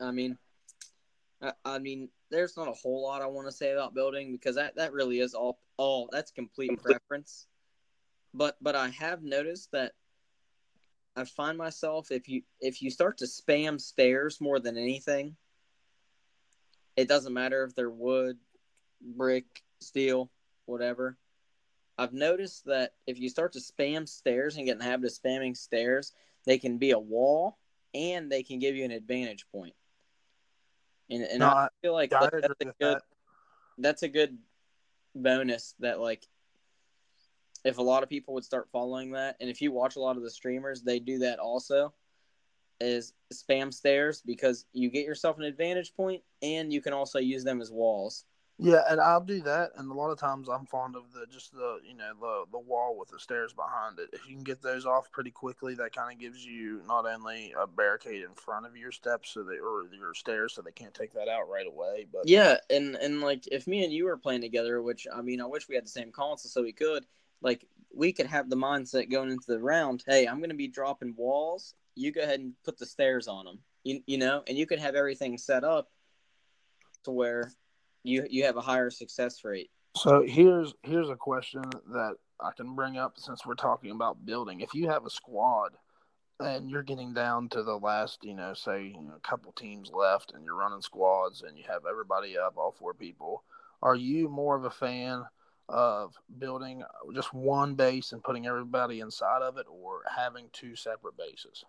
I mean, there's not a whole lot I want to say about building because that really is all that's complete preference. But I have noticed that I find myself if you start to spam stairs more than anything, it doesn't matter if they're wood, brick, steel, whatever. I've noticed that if you start to spam stairs and get in the habit of spamming stairs, they can be a wall and they can give you an advantage point. And no, I feel like, I agree with that. That's a good bonus that, like, if a lot of people would start following that, and if you watch a lot of the streamers, they do that also, is spam stairs because you get yourself an advantage point and you can also use them as walls. Yeah, and I'll do that, and a lot of times I'm fond of the wall with the stairs behind it. If you can get those off pretty quickly, that kind of gives you not only a barricade in front of your steps or your stairs, so they can't take that out right away. But yeah, and like if me and you were playing together, which I mean, I wish we had the same console so we could, like, we could have the mindset going into the round. Hey, I'm going to be dropping walls. You go ahead and put the stairs on them. And you could have everything set up to where you have a higher success rate. So here's a question that I can bring up since we're talking about building. If you have a squad and you're getting down to the last, say, a couple teams left and you're running squads and you have everybody up, all 4 people, are you more of a fan of building just one base and putting everybody inside of it or having 2 separate bases?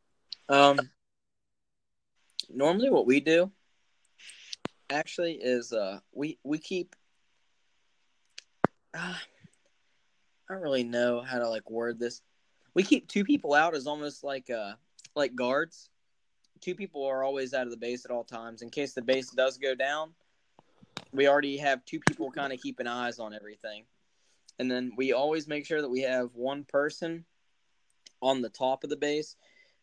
Normally what we do actually is we keep I don't really know how to like word this. We keep 2 people out as almost like guards. 2 people are always out of the base at all times in case the base does go down. We already have 2 people kind of keeping eyes on everything. And then we always make sure that we have 1 person on the top of the base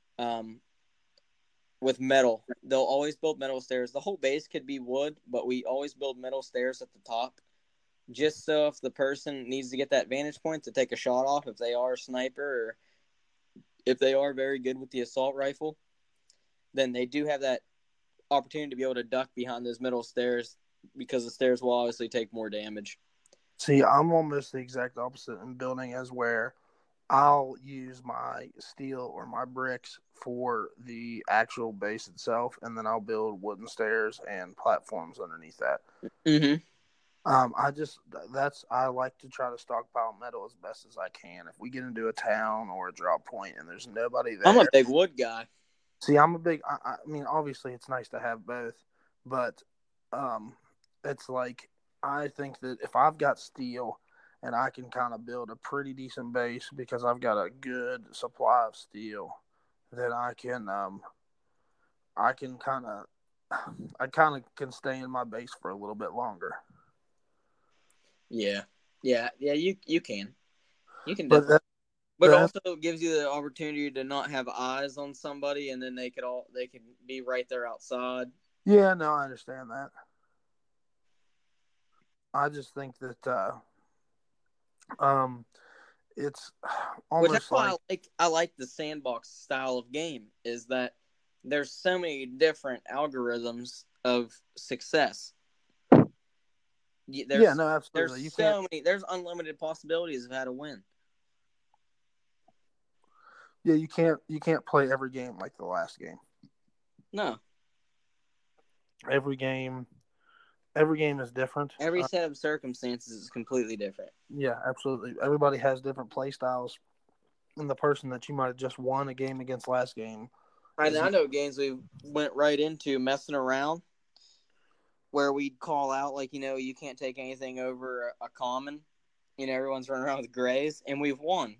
with metal. They'll always build metal stairs. The whole base could be wood, but we always build metal stairs at the top. Just so if the person needs to get that vantage point to take a shot off, if they are a sniper or if they are very good with the assault rifle, then they do have that opportunity to be able to duck behind those middle stairs because the stairs will obviously take more damage. See, I'm almost the exact opposite in building as where I'll use my steel or my bricks for the actual base itself, and then I'll build wooden stairs and platforms underneath that. Mm-hmm. I like to try to stockpile metal as best as I can. If we get into a town or a drop point and there's nobody there, I'm a big wood guy. See, I'm a big. I mean, obviously, it's nice to have both, but it's like I think that if I've got steel and I can kind of build a pretty decent base because I've got a good supply of steel, then I kind of can stay in my base for a little bit longer. Yeah. You can definitely. But it also gives you the opportunity to not have eyes on somebody, and then they can be right there outside. Yeah, no, I understand that. I just think that it's almost Which I like the sandbox style of game is that there's so many different algorithms of success. Yeah, no, absolutely. There's unlimited possibilities of how to win. Yeah, you can't play every game like the last game. No. Every game is different. Every set of circumstances is completely different. Yeah, absolutely. Everybody has different play styles. And the person that you might have just won a game against last game I know games we went right into messing around where we'd call out, like, you can't take anything over a common. Everyone's running around with grays, and we've won.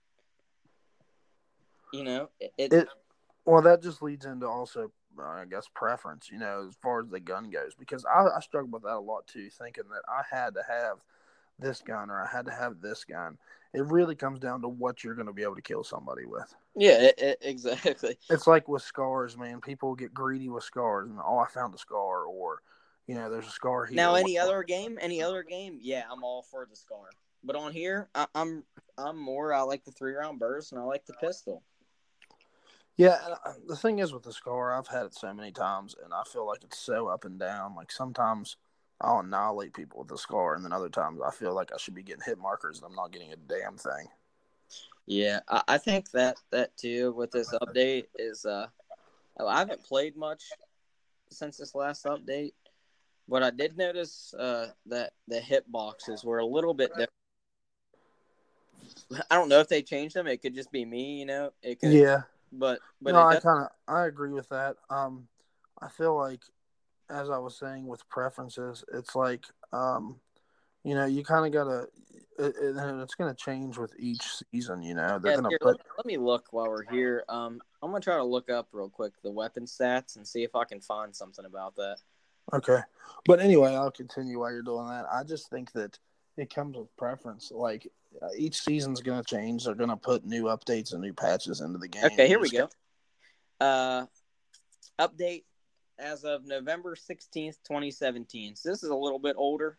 Well, that just leads into also, I guess, preference, as far as the gun goes, because I struggle with that a lot too, thinking that I had to have this gun or I had to have this gun. It really comes down to what you're going to be able to kill somebody with. Yeah, exactly. It's like with scars, man. People get greedy with scars, and I found a scar, or there's a scar here. Now, any other game, yeah, I'm all for the scar. But on here, I'm more. I like the 3-round burst, and I like the pistol. Yeah, the thing is with the scar, I've had it so many times, and I feel like it's so up and down. Like sometimes I'll annihilate people with the scar, and then other times I feel like I should be getting hit markers, and I'm not getting a damn thing. Yeah, I think that too with this update is I haven't played much since this last update, but I did notice that the hit boxes were a little bit different. I don't know if they changed them. It could just be me, It could, yeah, but no, I agree with that. I feel like, as I was saying with preferences, it's like you kind of gotta. It's gonna change with each season. They're gonna put. Let me look while we're here. I'm gonna try to look up real quick the weapon stats and see if I can find something about that. Okay, but anyway, I'll continue while you're doing that. I just think that it comes with preference. Like each season's gonna change. They're gonna put new updates and new patches into the game. Okay, here we go. Update as of November 16th, 2017. So this is a little bit older.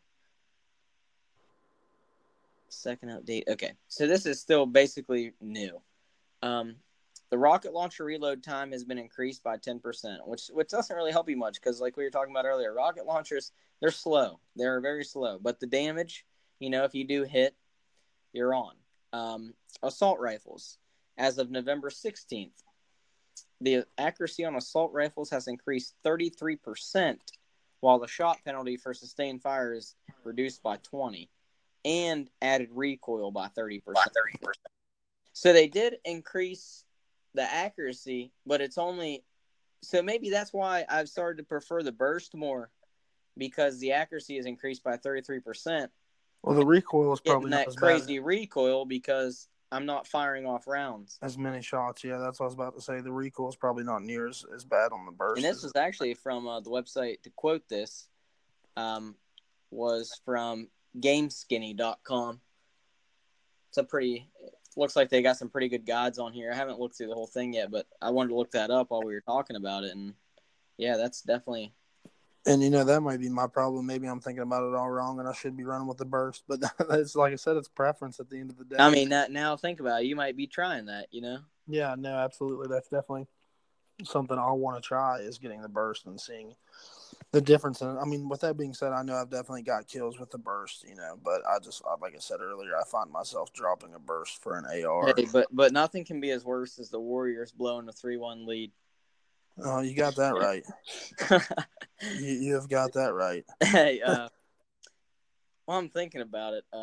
Second update. Okay, so this is still basically new. The rocket launcher reload time has been increased by 10%, which doesn't really help you much because, like we were talking about earlier, rocket launchers, they're slow. They're very slow. But the damage, if you do hit, you're on. Assault rifles. As of November 16th, the accuracy on assault rifles has increased 33%, while the shot penalty for sustained fire is reduced by 20%. And added recoil by 30%. So they did increase the accuracy, but it's only so maybe that's why I've started to prefer the burst more because the accuracy is increased by 33%. Well, the recoil is probably not that crazy recoil because I'm not firing off rounds. As many shots, yeah, that's what I was about to say. The recoil is probably not near as bad on the burst. And this was actually from the website, to quote this, was from GameSkinny.com. Looks like they got some pretty good guides on here. I haven't looked through the whole thing yet, but I wanted to look that up while we were talking about it. And yeah, that's definitely. And that might be my problem. Maybe I'm thinking about it all wrong, and I should be running with the burst. But it's like I said, it's preference at the end of the day. I mean, now think about it. You might be trying that, Yeah, no, absolutely. That's definitely something I want to try is getting the burst and seeing the difference. And I mean, with that being said, I know I've definitely got kills with the burst, but I just, like I said earlier, I find myself dropping a burst for an AR. Hey, but nothing can be as worse as the Warriors blowing a 3-1 lead. Oh, you got that right. you have got that right. Hey, well, I'm thinking about it.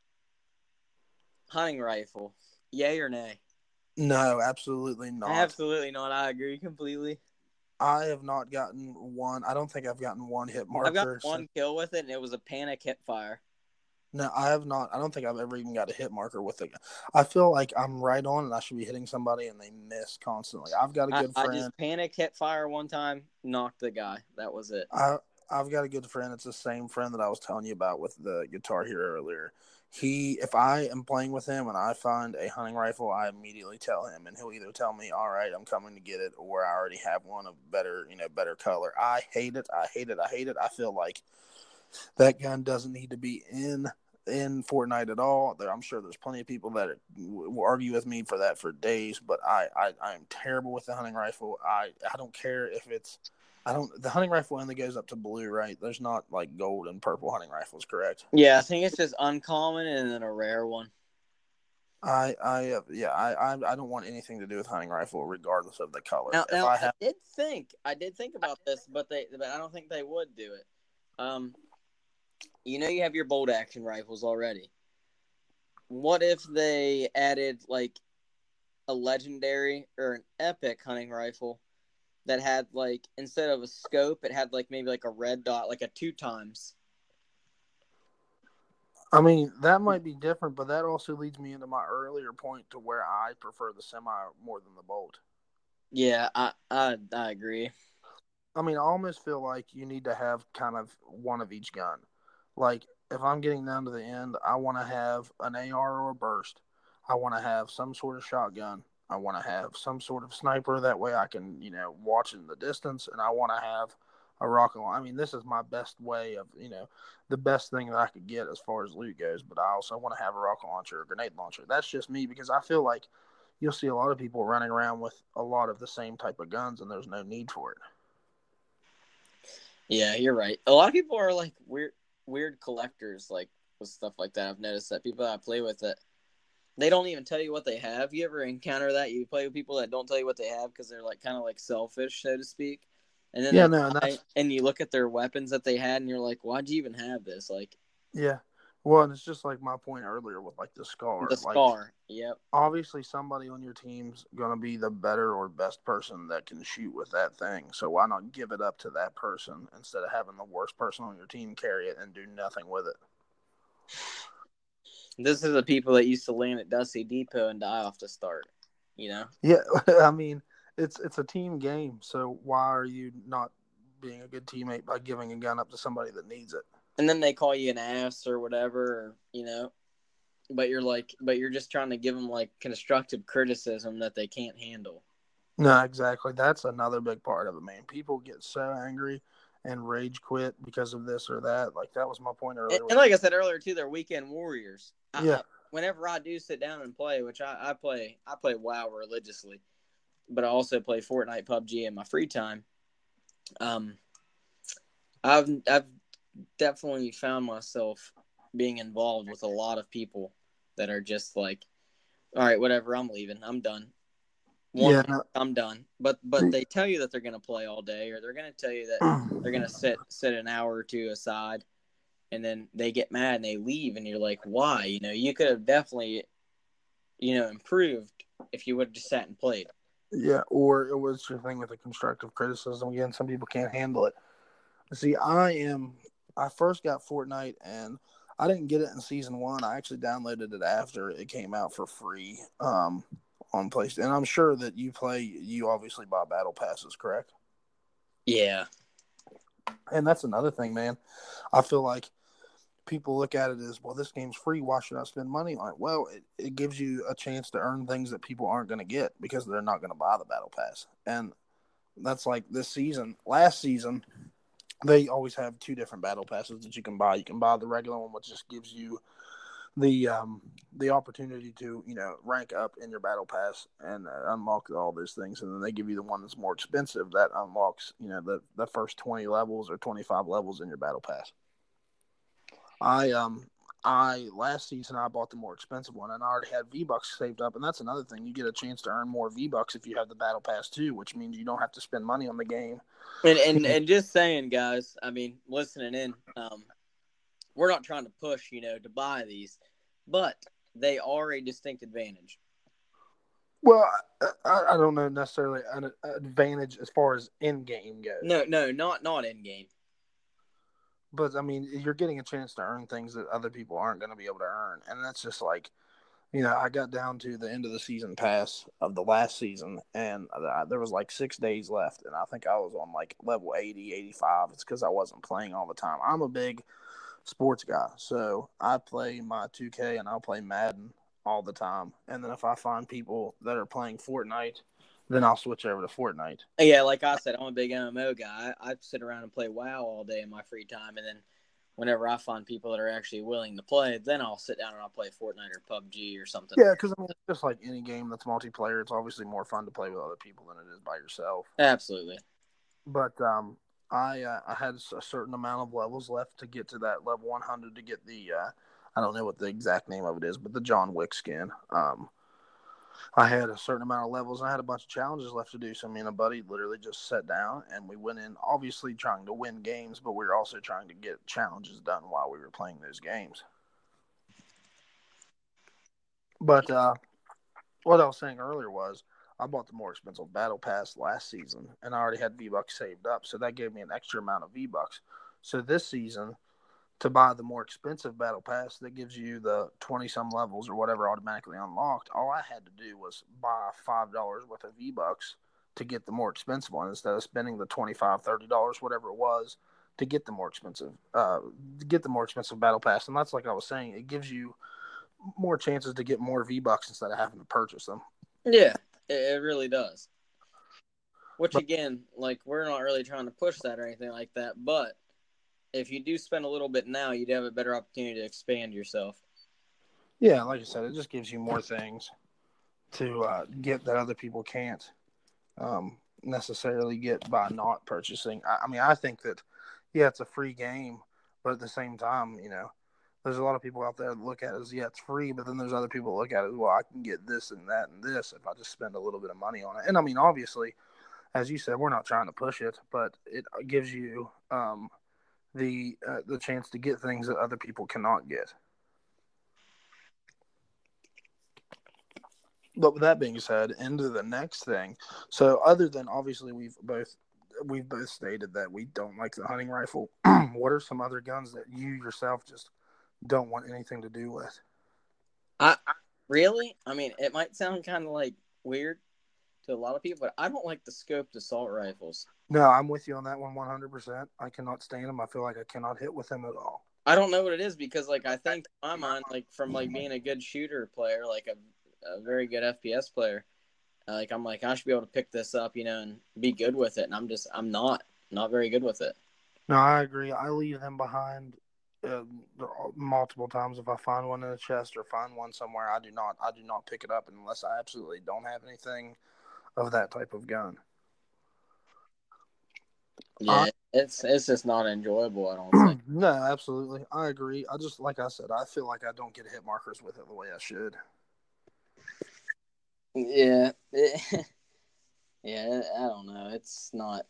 Hunting rifle, yay or nay? No, absolutely not. Absolutely not. I agree completely. I have not gotten one. I don't think I've gotten one hit marker. I've got one kill with it, and it was a panic hip fire. No, I have not. I don't think I've ever even got a hit marker with it. I feel like I'm right on, and I should be hitting somebody, and they miss constantly. I've got a good friend. I just panic hit fire one time, knocked the guy. That was it. I've got a good friend. It's the same friend that I was telling you about with the Guitar Hero earlier. If I am playing with him and I find a hunting rifle, I immediately tell him, and he'll either tell me, "All right, I'm coming to get it," or I already have one of better color. I hate it. I hate it. I hate it. I feel like that gun doesn't need to be in Fortnite at all. I'm sure there's plenty of people that will argue with me for that for days, but I'm terrible with the hunting rifle. I don't care if it's the hunting rifle only goes up to blue, right? There's not like gold and purple hunting rifles, correct? Yeah, I think it's just uncommon and then a rare one. I don't want anything to do with hunting rifle regardless of the color. Now I did think about this, but I don't think they would do it. You have your bolt action rifles already. What if they added like a legendary or an epic hunting rifle that had like instead of a scope, it had like maybe like a red dot, like a 2x. I mean, that might be different, but that also leads me into my earlier point to where I prefer the semi more than the bolt. Yeah, I agree. I mean, I almost feel like you need to have kind of one of each gun. Like, if I'm getting down to the end, I want to have an AR or a burst. I want to have some sort of shotgun. I want to have some sort of sniper. That way I can, watch in the distance. And I want to have a rocket launcher. I mean, this is my best way of, the best thing that I could get as far as loot goes. But I also want to have a rocket launcher or a grenade launcher. That's just me because I feel like you'll see a lot of people running around with a lot of the same type of guns and there's no need for it. Yeah, you're right. A lot of people are like weird collectors, like with stuff like that. I've noticed that people that I play with that they don't even tell you what they have. You ever encounter that? You play with people that don't tell you what they have because they're like kind of like selfish, so to speak. And then and you look at their weapons that they had, and you're like, "Why'd you even have this?" Like, yeah. Well, and it's just like my point earlier with like the scar. the scar. Yep. Obviously, somebody on your team's gonna be the better or best person that can shoot with that thing. So why not give it up to that person instead of having the worst person on your team carry it and do nothing with it? This is the people that used to land at Dusty Depot and die off the start. Yeah, I mean, it's a team game. So why are you not being a good teammate by giving a gun up to somebody that needs it? And then they call you an ass or whatever, but you're just trying to give them like constructive criticism that they can't handle. No, exactly. That's another big part of it, man. People get so angry and rage quit because of this or that. Like that was my point earlier. And like I said earlier too, they're weekend warriors. Yeah. Whenever I do sit down and play, which I play WoW religiously, but I also play Fortnite, PUBG in my free time. I've definitely found myself being involved with a lot of people that are just like, all right, whatever, I'm leaving, I'm done. I'm done. But they tell you that they're going to play all day, or they're going to tell you that they're going to set an hour or two aside, and then they get mad and they leave, and you're like, why? You could have definitely, improved if you would have just sat and played. Yeah, or it was your thing with the constructive criticism. Again, some people can't handle it. See, I first got Fortnite, and I didn't get it in Season 1. I actually downloaded it after it came out for free on PlayStation. And I'm sure that you obviously buy Battle Passes, correct? Yeah. And that's another thing, man. I feel like people look at it as, well, this game's free. Why should I spend money on it? Well, it gives you a chance to earn things that people aren't going to get because they're not going to buy the Battle Pass. And that's like this season. Last season, they always have two different Battle Passes that you can buy. You can buy the regular one, which just gives you the opportunity to rank up in your Battle Pass and unlock all those things, and then they give you the one that's more expensive that unlocks the first 20 levels or 25 levels in your Battle Pass. I last season I bought the more expensive one, and I already had V-Bucks saved up, and that's another thing. You get a chance to earn more V-Bucks if you have the Battle Pass too, which means you don't have to spend money on the game. And just saying, guys, I mean, listening in, we're not trying to push, to buy these, but they are a distinct advantage. Well, I don't know necessarily an advantage as far as in-game goes. No, not in-game. But, I mean, you're getting a chance to earn things that other people aren't going to be able to earn. And that's just like, I got down to the end of the season pass of the last season, and there was like 6 days left. And I think I was on like level 80, 85. It's because I wasn't playing all the time. I'm a big sports guy, so I play my 2K and I'll play Madden all the time. And then if I find people that are playing Fortnite, then I'll switch over to Fortnite. Yeah, like I said, I'm a big MMO guy. I sit around and play WoW all day in my free time, and then whenever I find people that are actually willing to play, then I'll sit down and I'll play Fortnite or PUBG or something. Yeah, because it's just like any game that's multiplayer, it's obviously more fun to play with other people than it is by yourself. Absolutely. But I had a certain amount of levels left to get to that level 100 to get the I don't know what the exact name of it is, but the John Wick skin. I had a certain amount of levels, and I had a bunch of challenges left to do. So me and a buddy literally just sat down, and we went in, obviously trying to win games, but we were also trying to get challenges done while we were playing those games. But what I was saying earlier was I bought the more expensive battle pass last season, and I already had V-Bucks saved up, so that gave me an extra amount of V-Bucks. So this season, to buy the more expensive battle pass that gives you the 20-some levels or whatever automatically unlocked, all I had to do was buy $5 worth of V-Bucks to get the more expensive one instead of spending the $25, $30, whatever it was, to get the more expensive battle pass. And that's like I was saying, it gives you more chances to get more V-Bucks instead of having to purchase them. Yeah, it really does. Which, again, like, we're not really trying to push that or anything like that, but if you do spend a little bit now, you'd have a better opportunity to expand yourself. Yeah, like I said, it just gives you more things to get that other people can't necessarily get by not purchasing. I mean, I think that, yeah, it's a free game, but at the same time, there's a lot of people out there that look at it as, yeah, it's free, but then there's other people that look at it as, well, I can get this and that and this if I just spend a little bit of money on it. And I mean, obviously, as you said, we're not trying to push it, but it gives you the chance to get things that other people cannot get. But with that being said, into the next thing. So, other than obviously we've both stated that we don't like the hunting rifle. What are some other guns that you yourself just don't want anything to do with? I really, I mean, it might sound kind of like weird to a lot of people, but I don't like the scoped assault rifles. No, I'm with you on that one 100%. I cannot stand them. I feel like I cannot hit with them at all. I don't know what it is because, like, I think in my mind, like, from like being a good shooter player, like a very good FPS player, like, I'm like, I should be able to pick this up, and be good with it, and I'm not very good with it. No, I agree. I leave them behind multiple times if I find one in a chest or find one somewhere. I do not pick it up unless I absolutely don't have anything of that type of gun. Yeah, it's just not enjoyable, I don't think. No, absolutely. I agree. I just, like I said, I feel like I don't get hit markers with it the way I should. Yeah. Yeah, I don't know. It's not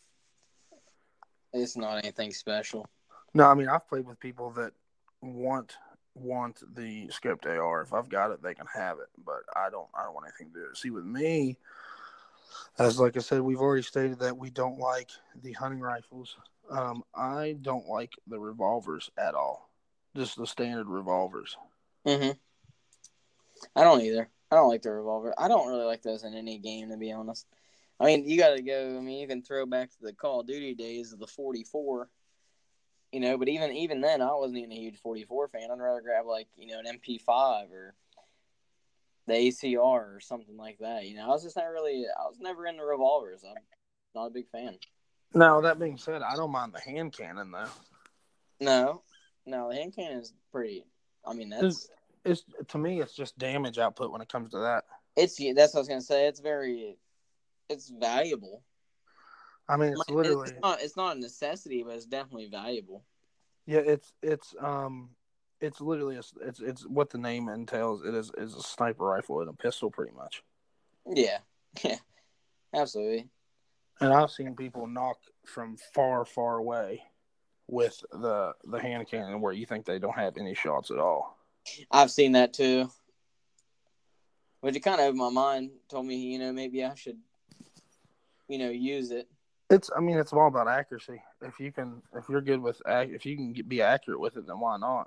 anything special. No, I mean, I've played with people that want the scoped AR. If I've got it, they can have it, but I don't want anything to do with it. See, with me, as like I said, we've already stated that we don't like the hunting rifles. I don't like the revolvers at all. Just the standard revolvers. Mm-hmm. I don't either. I don't like the revolver. I don't really like those in any game, to be honest. I mean, you got to go. I mean, you can throw back to the Call of Duty days of the 44, but even then, I wasn't even a huge 44 fan. I'd rather grab, like, an MP5 or the ACR or something like that. I was never into revolvers. I'm not a big fan. Now, that being said, I don't mind the hand cannon, though. No, the hand cannon is pretty. I mean, it's to me, it's just damage output when it comes to that. That's what I was gonna say. It's valuable. I mean, it's literally it's not a necessity, but it's definitely valuable. Yeah, it's literally it's what the name entails. It is a sniper rifle and a pistol, pretty much. Yeah, absolutely. And I've seen people knock from far, far away with the hand cannon, where you think they don't have any shots at all. I've seen that too. Which it kind of opened my mind. Told me, maybe I should, use it. It's all about accuracy. If you can be accurate with it, then why not?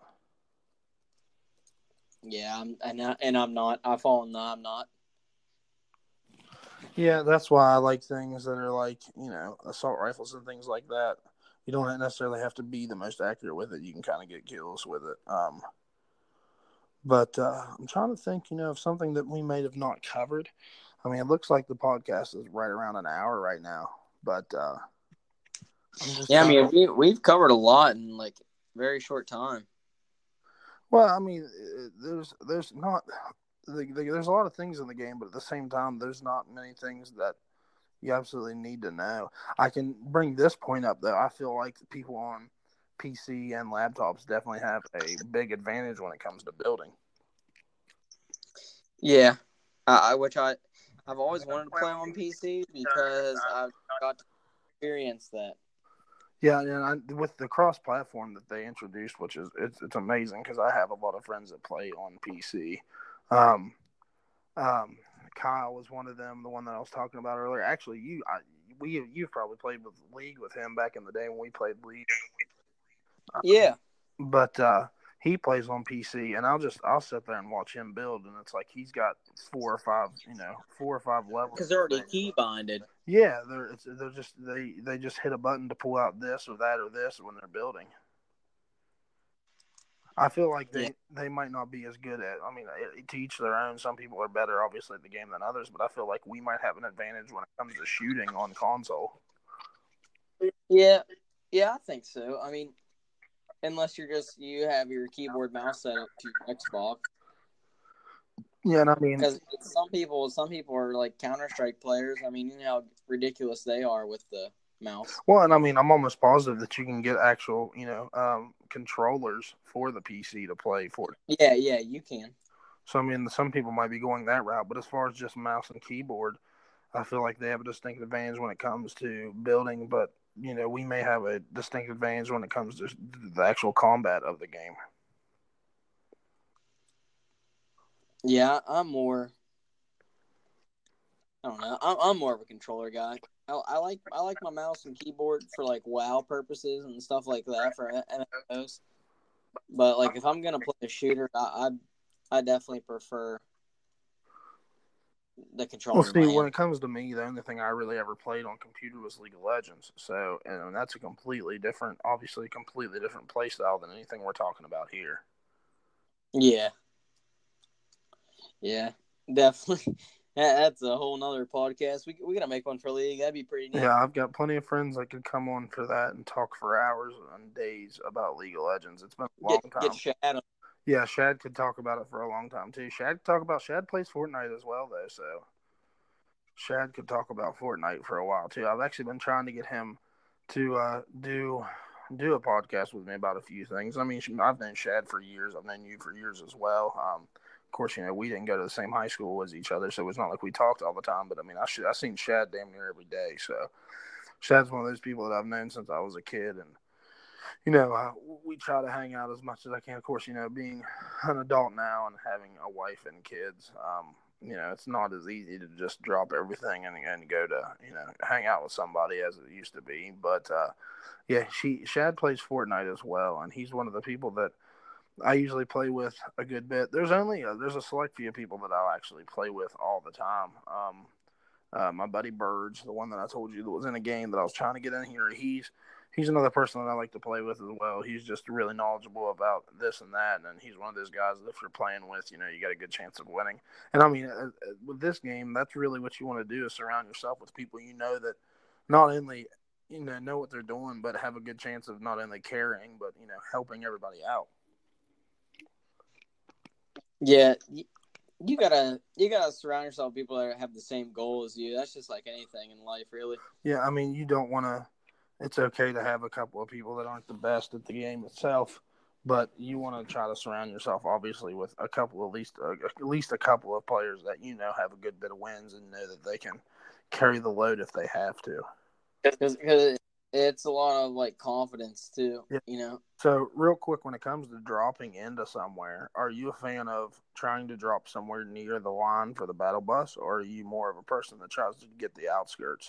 Yeah, I'm not. I fall in the I'm not. Yeah, that's why I like things that are like, assault rifles and things like that. You don't necessarily have to be the most accurate with it. You can kind of get kills with it. But I'm trying to think, of something that we may have not covered. I mean, it looks like the podcast is right around an hour right now. But we've covered a lot in like very short time. Well, I mean, there's not there's a lot of things in the game, but at the same time, there's not many things that you absolutely need to know. I can bring this point up though. I feel like people on PC and laptops definitely have a big advantage when it comes to building. Yeah, I've always wanted to play on PC because I've got to experience that. Yeah, and with the cross-platform that they introduced, which is it's amazing because I have a lot of friends that play on PC. Um, Kyle was one of them, the one that I was talking about earlier. Actually, you've probably played with League with him back in the day when we played League. Yeah. But he plays on PC, and I'll sit there and watch him build, and it's like he's got 4 or 5 levels. Because they're already key binded. Yeah, they just hit a button to pull out this or that or this when they're building. I feel like they might not be as good at. I mean, to each their own. Some people are better, obviously, at the game than others. But I feel like we might have an advantage when it comes to shooting on console. Yeah, I think so. I mean, unless you have your keyboard mouse set up to your Xbox. Yeah, and I mean, because some people are like Counter-Strike players. I mean, you know how ridiculous they are with the mouse. Well, and I mean, I'm almost positive that you can get actual, controllers for the PC to play for. Yeah, you can. So I mean, some people might be going that route, but as far as just mouse and keyboard, I feel like they have a distinct advantage when it comes to building. But we may have a distinct advantage when it comes to the actual combat of the game. Yeah, I'm more. I don't know. I'm more of a controller guy. I like my mouse and keyboard for like WoW purposes and stuff like that for MMOs. But like if I'm gonna play a shooter, I definitely prefer the controller. Well, see, when it comes to me, the only thing I really ever played on computer was League of Legends. So, and that's obviously completely different play style than anything we're talking about here. Yeah, definitely. That's a whole nother podcast. We gotta make one for League. That'd be pretty neat. Yeah, I've got plenty of friends that could come on for that and talk for hours and days about League of Legends. It's been a long time. Get Shad. Yeah, Shad could talk about it for a long time too. Shad plays Fortnite as well though, so Shad could talk about Fortnite for a while too. I've actually been trying to get him to do a podcast with me about a few things. I mean, I've known Shad for years. I've known you for years as well. Of course, we didn't go to the same high school as each other, so it's not like we talked all the time. But I mean, I've seen Shad damn near every day. So Shad's one of those people that I've known since I was a kid, and we try to hang out as much as I can. Of course, being an adult now and having a wife and kids, it's not as easy to just drop everything and go to, hang out with somebody as it used to be. But, Shad plays Fortnite as well, and he's one of the people that I usually play with a good bit. There's a select few people that I'll actually play with all the time. My buddy Burge, the one that I told you that was in a game that I was trying to get in here, he's another person that I like to play with as well. He's just really knowledgeable about this and that, and he's one of those guys that if you're playing with, you got a good chance of winning. And I mean, with this game, that's really what you want to do is surround yourself with people that not only know what they're doing, but have a good chance of not only caring, but helping everybody out. Yeah, you gotta surround yourself with people that have the same goal as you. That's just like anything in life, really. Yeah, I mean, you don't want to. It's okay to have a couple of people that aren't the best at the game itself, but you want to try to surround yourself, obviously, with a couple, at least a couple of players that have a good bit of wins and know that they can carry the load if they have to. Because it's a lot of like confidence too, yeah. So real quick, when it comes to dropping into somewhere, are you a fan of trying to drop somewhere near the line for the battle bus, or are you more of a person that tries to get the outskirts?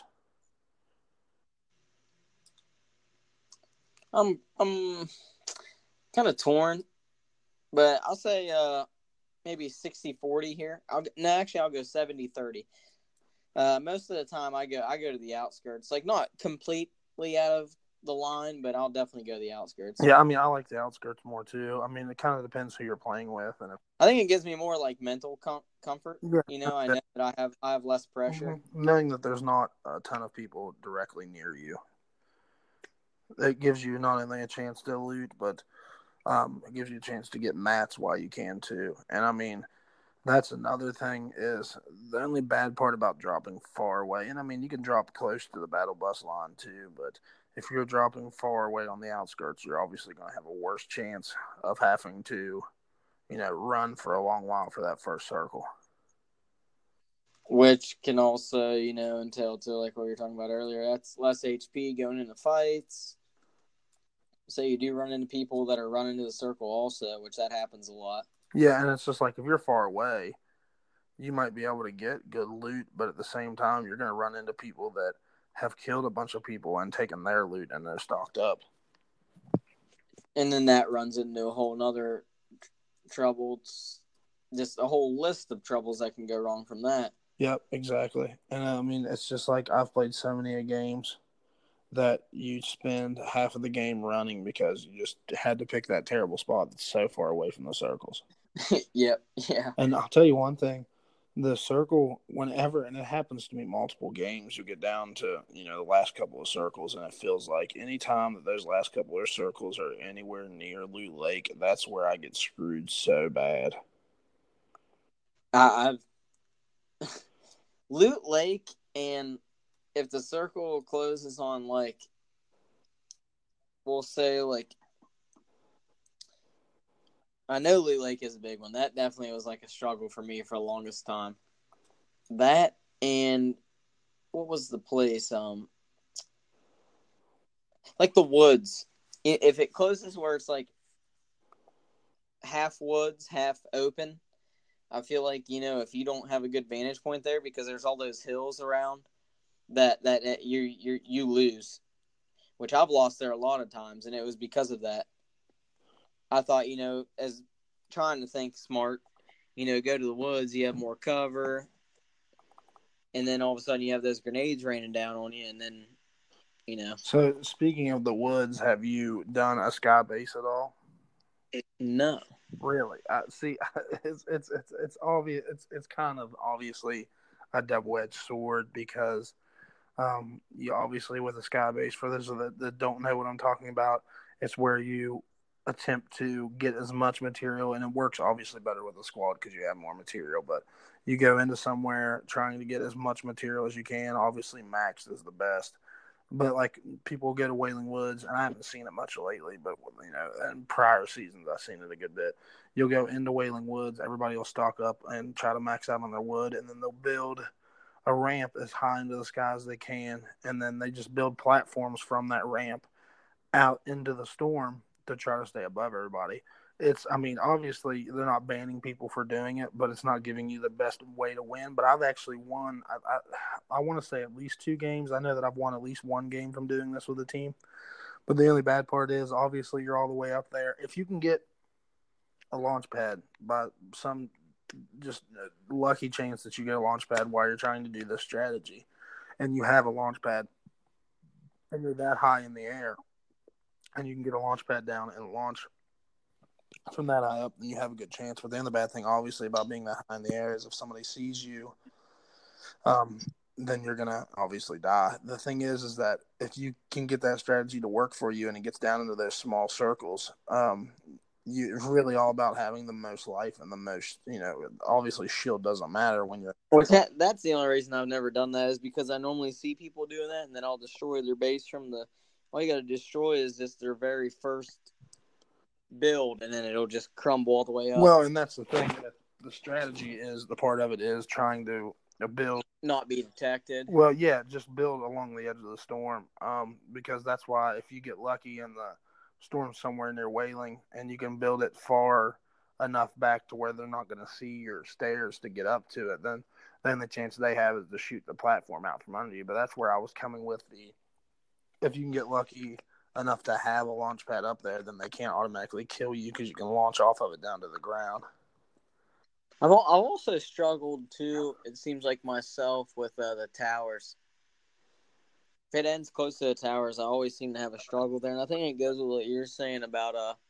I'm kind of torn, but I'll say maybe 60-40 here. I'll go 70-30. Most of the time I go to the outskirts, like not completely out of the line, but I'll definitely go to the outskirts. Yeah, I mean, I like the outskirts more too. I mean, it kind of depends who you're playing with, and I think it gives me more like mental comfort. Yeah. I know that I have less pressure, knowing that there's not a ton of people directly near you. It gives you not only a chance to loot, but it gives you a chance to get mats while you can too. And I mean, that's another thing is the only bad part about dropping far away. And I mean, you can drop close to the battle bus line too, but if you're dropping far away on the outskirts, you're obviously going to have a worse chance of having to, run for a long while for that first circle. Which can also, entail to like what you were talking about earlier. That's less HP going into fights. So you do run into people that are running to the circle also, which that happens a lot. Yeah, and it's just like if you're far away, you might be able to get good loot, but at the same time, you're going to run into people that have killed a bunch of people and taken their loot and they're stocked up. And then that runs into a whole nother trouble. Just a whole list of troubles that can go wrong from that. Yep, exactly. And I mean, it's just like I've played so many games that you spend half of the game running because you just had to pick that terrible spot that's so far away from the circles. Yep, yeah. And I'll tell you one thing. The circle, whenever, and it happens to me multiple games, you get down to, the last couple of circles, and it feels like any time that those last couple of circles are anywhere near Loot Lake, that's where I get screwed so bad. I've Loot Lake, and if the circle closes on, like, we'll say, like, I know Loot Lake is a big one. That definitely was like a struggle for me for the longest time. That and what was the place? Like the woods. If it closes where it's like half woods, half open, I feel like, if you don't have a good vantage point there because there's all those hills around, that you lose. Which I've lost there a lot of times, and it was because of that. I thought, as trying to think smart, go to the woods, you have more cover, and then all of a sudden you have those grenades raining down on you, and then, So, speaking of the woods, have you done a sky base at all? No. Really? See, it's obvious. It's kind of obviously a double-edged sword because you obviously with a sky base, for those that don't know what I'm talking about, it's where you attempt to get as much material, and it works obviously better with a squad because you have more material, but you go into somewhere trying to get as much material as you can. Obviously max is the best, but like people go to Wailing Woods, and I haven't seen it much lately, but in prior seasons I've seen it a good bit. You'll go into Wailing Woods, everybody will stock up and try to max out on their wood, and then they'll build a ramp as high into the sky as they can, and then they just build platforms from that ramp out into the storm to try to stay above everybody. I mean, obviously they're not banning people for doing it, but it's not giving you the best way to win. But I've actually won. I want to say at least 2 games. I know that I've won at least 1 game from doing this with a team. But the only bad part is, obviously, you're all the way up there. If you can get a launch pad by some just lucky chance that you get a launch pad while you're trying to do this strategy, and you have a launch pad, and you're that high in the air, and you can get a launch pad down and launch from that high up, then you have a good chance. But then the bad thing, obviously, about being that high in the air is if somebody sees you, then you're gonna obviously die. The thing is that if you can get that strategy to work for you and it gets down into those small circles, it's really all about having the most life and the most, obviously shield doesn't matter when you're. Well, that's the only reason I've never done that is because I normally see people doing that, and then I'll destroy their base from the. All you got to destroy is just their very first build, and then it'll just crumble all the way up. Well, and that's the thing. That the strategy is the part of it is trying to build, not be detected. Well, yeah, just build along the edge of the storm. Because that's why if you get lucky and the storm's somewhere near Wailing, and you can build it far enough back to where they're not going to see your stairs to get up to it, then the chance they have is to shoot the platform out from under you. But that's where I was coming with if you can get lucky enough to have a launch pad up there, then they can't automatically kill you because you can launch off of it down to the ground. I've also struggled too. It seems like myself with the towers. If it ends close to the towers, I always seem to have a struggle there, and I think it goes with what you're saying about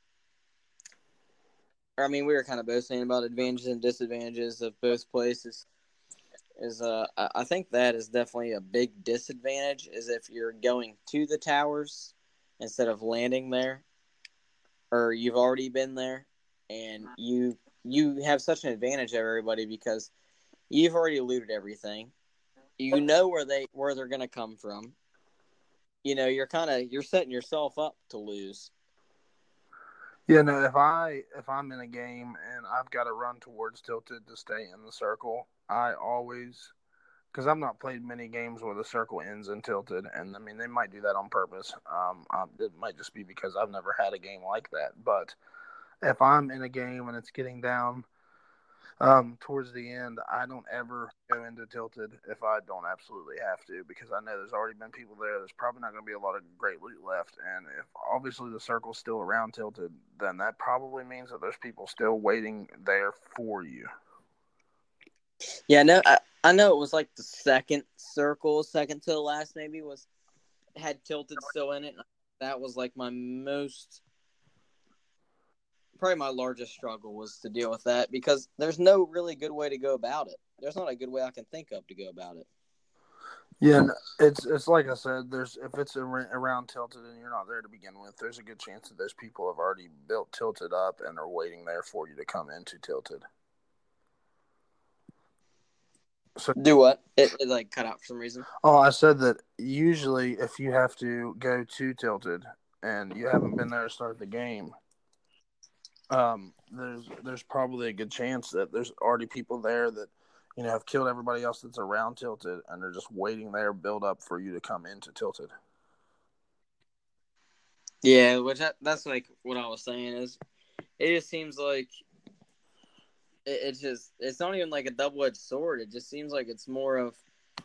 I mean, we were kind of both saying about advantages and disadvantages of both places. I think that is definitely a big disadvantage is if you're going to the towers instead of landing there, or you've already been there, and you have such an advantage of everybody because you've already looted everything. You know where they're gonna come from. You're setting yourself up to lose. Yeah, no. If I'm in a game and I've got to run towards Tilted to stay in the circle, I always, because I've not played many games where the circle ends in Tilted, and I mean they might do that on purpose. It might just be because I've never had a game like that. But if I'm in a game and it's getting down Towards the end, I don't ever go into Tilted if I don't absolutely have to, because I know there's already been people there. There's probably not going to be a lot of great loot left, and if obviously the circle's still around Tilted, then that probably means that there's people still waiting there for you. Yeah, no, I know it was like the second circle, second to the last maybe, had Tilted still in it. That was like probably my largest struggle was to deal with that, because there's no really good way to go about it. There's not a good way I can think of to go about it. Yeah, it's like I said. If it's around Tilted and you're not there to begin with, there's a good chance that those people have already built Tilted up and are waiting there for you to come into Tilted. So do what? It like cut out for some reason. Oh, I said that usually if you have to go to Tilted and you haven't been there to start the game, there's probably a good chance that there's already people there that have killed everybody else that's around Tilted, and they're just waiting there, build up for you to come into Tilted. Yeah, that's like what I was saying is, it just seems like it's not even like a double-edged sword. It just seems like it's more of,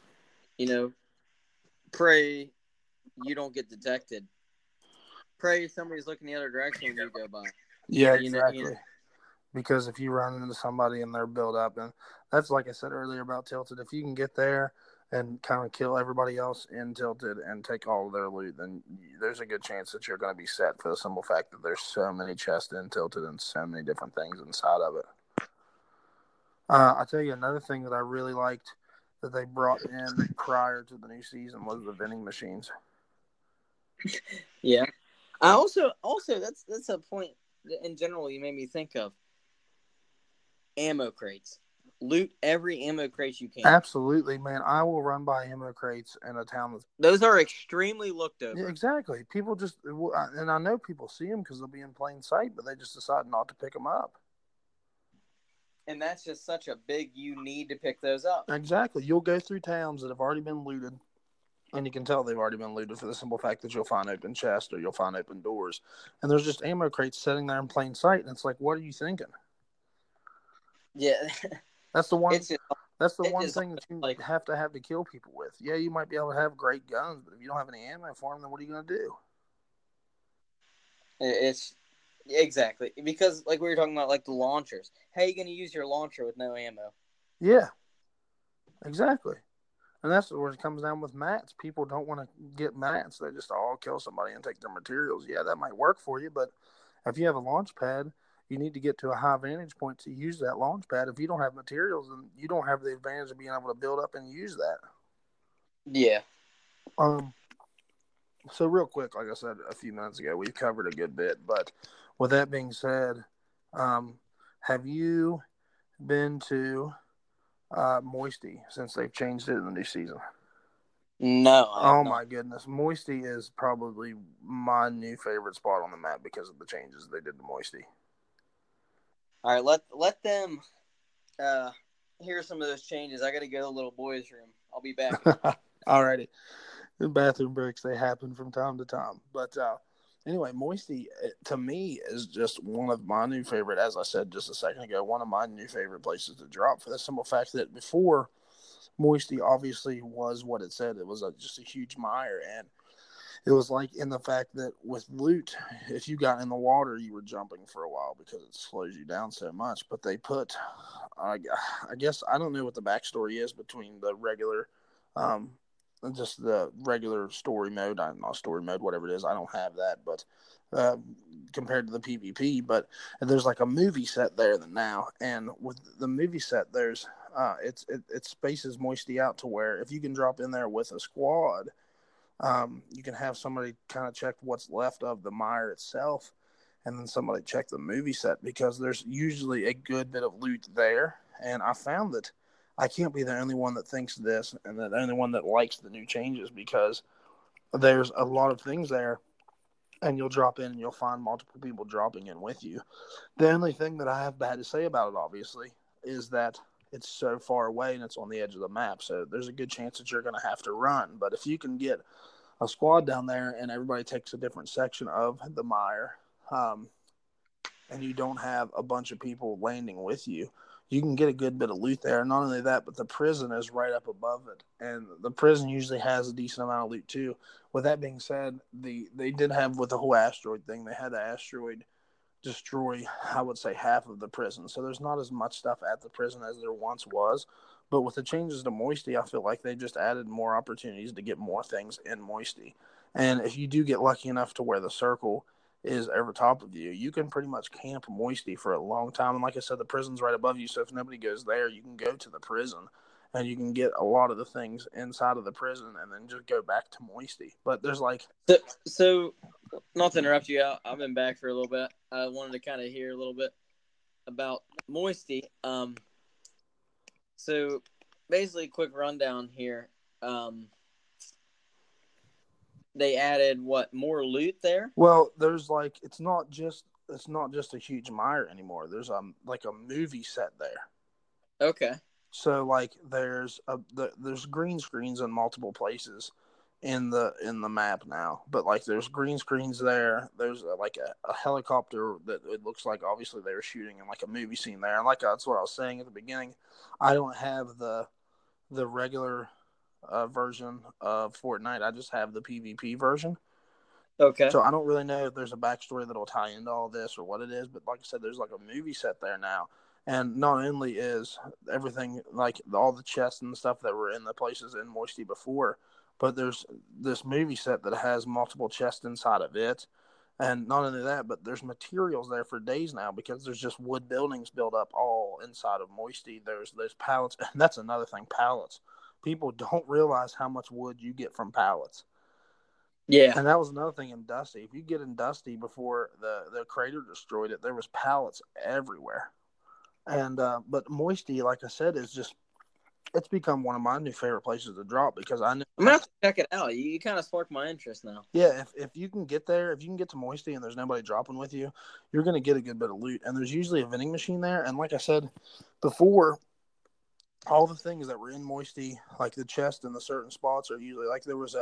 pray you don't get detected. Pray somebody's looking the other direction when you go by. Yeah, exactly. Because if you run into somebody and they're built up, and that's like I said earlier about Tilted, if you can get there and kind of kill everybody else in Tilted and take all of their loot, then there's a good chance that you're going to be set, for the simple fact that there's so many chests in Tilted and so many different things inside of it. I'll tell you another thing that I really liked that they brought in prior to the new season was the vending machines. Yeah. I also that's a point that in general you made me think of. Ammo crates. Loot every ammo crate you can. Absolutely, man. I will run by ammo crates in a town those are extremely looked over. Yeah, exactly. People just, and I know people see them because they'll be in plain sight, but they just decide not to pick them up. And that's just such a big, you need to pick those up. Exactly. You'll go through towns that have already been looted, and you can tell they've already been looted for the simple fact that you'll find open chests or you'll find open doors. And there's just ammo crates sitting there in plain sight, and it's like, what are you thinking? Yeah. That's the one thing that you have to kill people with. Yeah, you might be able to have great guns, but if you don't have any ammo for them, then what are you going to do? It's exactly because, like we were talking about, like the launchers. How are you going to use your launcher with no ammo? Yeah, exactly. And that's where it comes down with mats. People don't want to get mats. They just all kill somebody and take their materials. Yeah, that might work for you, but if you have a launch pad, you need to get to a high vantage point to use that launch pad. If you don't have materials, then you don't have the advantage of being able to build up and use that. Yeah. So real quick, like I said a few minutes ago, we've covered a good bit. But with that being said, have you been to Moisty since they've changed it in the new season? No. Oh my goodness, Moisty is probably my new favorite spot on the map because of the changes they did to Moisty. All right, let them hear some of those changes. I got to go to the little boys' room. I'll be back. Alrighty. The bathroom breaks, they happen from time to time. But anyway, Moisty, to me, is just one of my new favorite, as I said just a second ago, one of my new favorite places to drop, for the simple fact that before, Moisty obviously was what it said. It was just a huge mire, and it was like in the fact that with loot, if you got in the water, you were jumping for a while because it slows you down so much. But they put, I guess, I don't know what the backstory is between the regular, just the regular story mode, not story mode, whatever it is. I don't have that, but compared to the PvP, but there's like a movie set there now, and with the movie set, there's it spaces Moisty out to where if you can drop in there with a squad. You can have somebody kind of check what's left of the mire itself, and then somebody check the movie set, because there's usually a good bit of loot there. And I found that I can't be the only one that thinks this and the only one that likes the new changes, because there's a lot of things there, and you'll drop in and you'll find multiple people dropping in with you. The only thing that I have bad to say about it, obviously, is that it's so far away and it's on the edge of the map. So there's a good chance that you're going to have to run. But if you can get a squad down there and everybody takes a different section of the mire, and you don't have a bunch of people landing with you, you can get a good bit of loot there. Not only that, but the prison is right up above it, and the prison usually has a decent amount of loot too. With that being said, they did have with the whole asteroid thing, they had the asteroid destroy, I would say, half of the prison. So there's not as much stuff at the prison as there once was. But with the changes to Moisty, I feel like they just added more opportunities to get more things in Moisty. And if you do get lucky enough to where the circle is over top of you, you can pretty much camp Moisty for a long time. And like I said, the prison's right above you. So if nobody goes there, you can go to the prison and you can get a lot of the things inside of the prison and then just go back to Moisty. But there's like... So not to interrupt you, I've been back for a little bit. I wanted to kind of hear a little bit about Moisty. So basically, quick rundown here. They added more loot there? Well, there's like it's not just a huge mire anymore. There's like a movie set there. Okay. So like there's green screens in multiple places in the map now, but like there's green screens there. There's like a helicopter that it looks like obviously they were shooting in like a movie scene there. And like that's what I was saying at the beginning. I don't have the regular version of Fortnite. I just have the PvP version. Okay. So I don't really know if there's a backstory that'll tie into all this or what it is, but like I said, there's like a movie set there now. And not only is everything like all the chests and stuff that were in the places in Moisty before, but there's this movie set that has multiple chests inside of it. And not only that, but there's materials there for days now because there's just wood buildings built up all inside of Moisty. There's pallets. And that's another thing, pallets. People don't realize how much wood you get from pallets. Yeah. And that was another thing in Dusty. If you get in Dusty before the crater destroyed it, there was pallets everywhere. And but Moisty, like I said, it's become one of my new favorite places to drop because I know I'm gonna have to check it out. You kind of sparked my interest now. Yeah, if you can get there, if you can get to Moisty and there's nobody dropping with you, you're gonna get a good bit of loot. And there's usually a vending machine there. And like I said before, all the things that were in Moisty, like the chest in the certain spots, are usually like there's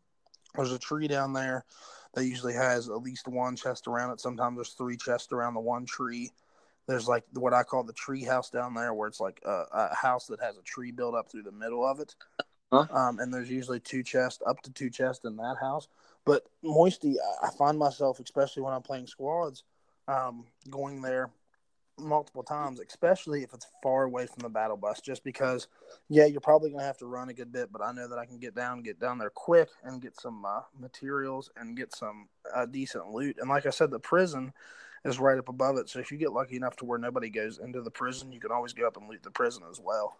a tree down there that usually has at least one chest around it. Sometimes there's 3 chests around the one tree. There's like what I call the tree house down there, where it's like a house that has a tree built up through the middle of it. Huh? And there's usually 2 chests, up to 2 chests in that house. But Moisty, I find myself, especially when I'm playing squads, going there multiple times, especially if it's far away from the battle bus, just because, yeah, you're probably going to have to run a good bit, but I know that I can get down there quick and get some materials and get some decent loot. And like I said, the prison is right up above it, so if you get lucky enough to where nobody goes into the prison, you can always go up and loot the prison as well.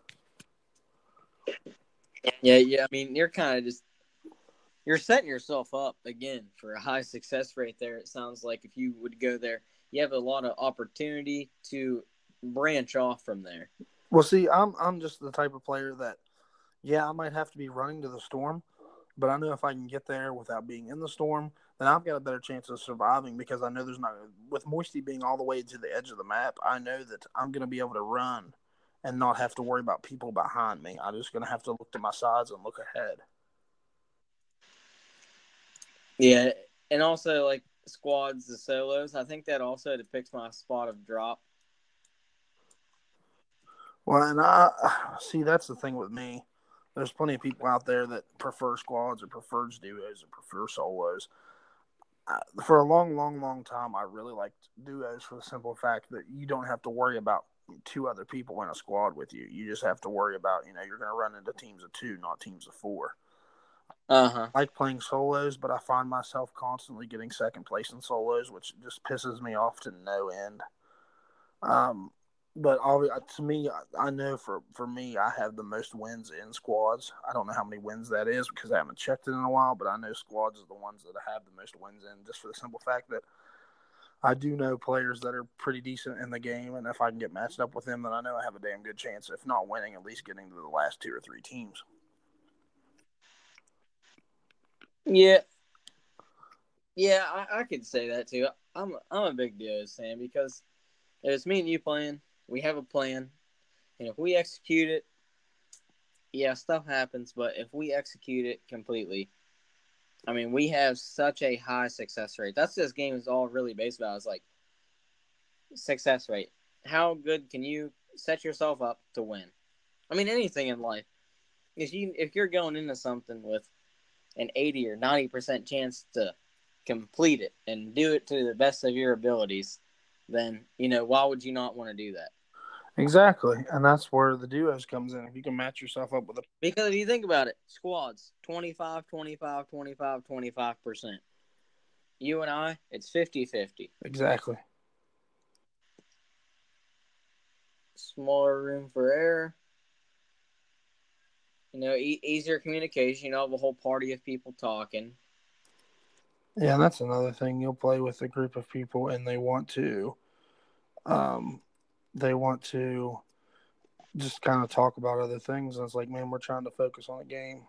Yeah. I mean, you're kind of just you're setting yourself up again for a high success rate there. It sounds like if you would go there, you have a lot of opportunity to branch off from there. Well, see, I'm just the type of player that, yeah, I might have to be running to the storm, but I know if I can get there without being in the storm, then I've got a better chance of surviving because I know there's not, with Moisty being all the way to the edge of the map, I know that I'm going to be able to run and not have to worry about people behind me. I'm just going to have to look to my sides and look ahead. Yeah, and also like squads, the solos, I think that also depicts my spot of drop. Well, and I see that's the thing with me. There's plenty of people out there that prefer squads or prefers duos or prefer solos. For a long, long, long time, I really liked duos for the simple fact that you don't have to worry about 2 other people in a squad with you. You just have to worry about, you're going to run into teams of 2, not teams of 4. Uh-huh. I like playing solos, but I find myself constantly getting second place in solos, which just pisses me off to no end. But to me, I know for me, I have the most wins in squads. I don't know how many wins that is because I haven't checked it in a while, but I know squads are the ones that I have the most wins in just for the simple fact that I do know players that are pretty decent in the game, and if I can get matched up with them, then I know I have a damn good chance, if not winning, at least getting to the last 2 or 3 teams. Yeah. Yeah, I could say that too. I'm a big duos fan because if it's me and you playing, we have a plan, and if we execute it, yeah, stuff happens. But if we execute it completely, I mean, we have such a high success rate. That's what this game is all really based about. Is like success rate. How good can you set yourself up to win. I mean, anything in life. If you're going into something with an 80 or 90% chance to complete it and do it to the best of your abilities, then, why would you not want to do that? Exactly, and that's where the duos comes in. If you can match yourself up with a... Because if you think about it, squads, 25, 25, 25, 25%. You and I, it's 50-50. Exactly. Smaller room for error. Easier communication. You don't have a whole party of people talking. Yeah, and that's another thing. You'll play with a group of people, and they want to just kind of talk about other things. And it's like, man, we're trying to focus on the game.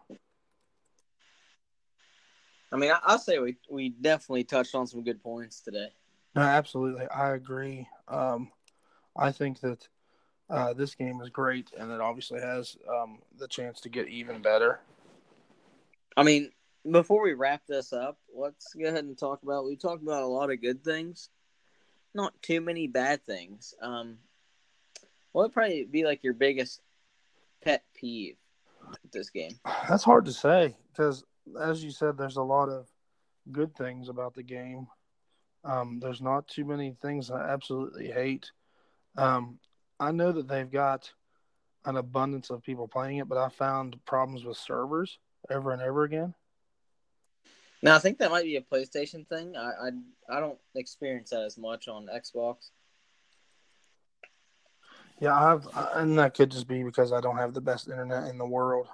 I mean, I'll say we definitely touched on some good points today. No, absolutely. I agree. I think that this game is great, and it obviously has the chance to get even better. I mean, before we wrap this up, let's go ahead and talk about. We talked about a lot of good things, not too many bad things. What would probably be like your biggest pet peeve with this game? That's hard to say because, as you said, there's a lot of good things about the game. There's not too many things I absolutely hate. I know that they've got an abundance of people playing it, but I found problems with servers over and over again. Now, I think that might be a PlayStation thing. I don't experience that as much on Xbox. Yeah, and that could just be because I don't have the best internet in the world.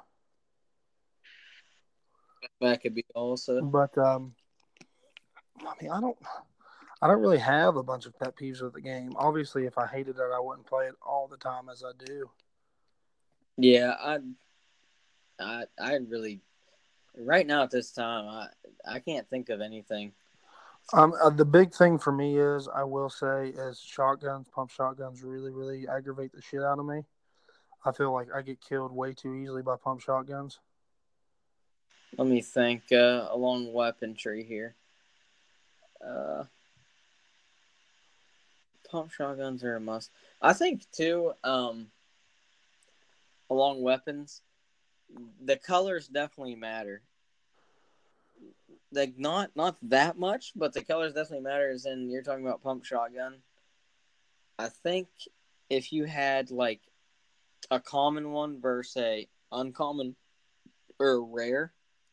That could be also. But I mean, I don't really have a bunch of pet peeves with the game. Obviously, if I hated it, I wouldn't play it all the time as I do. Yeah, I really right now at this time I can't think of anything. The big thing for me is, I will say, is shotguns. Pump shotguns really, really aggravate the shit out of me. I feel like I get killed way too easily by pump shotguns. Let me think. Along weaponry here. Pump shotguns are a must. I think too. Along weapons, the colors definitely matter. Like not that much, but the colors definitely matters. And you're talking about pump shotgun. I think if you had like a common one versus a uncommon or rare,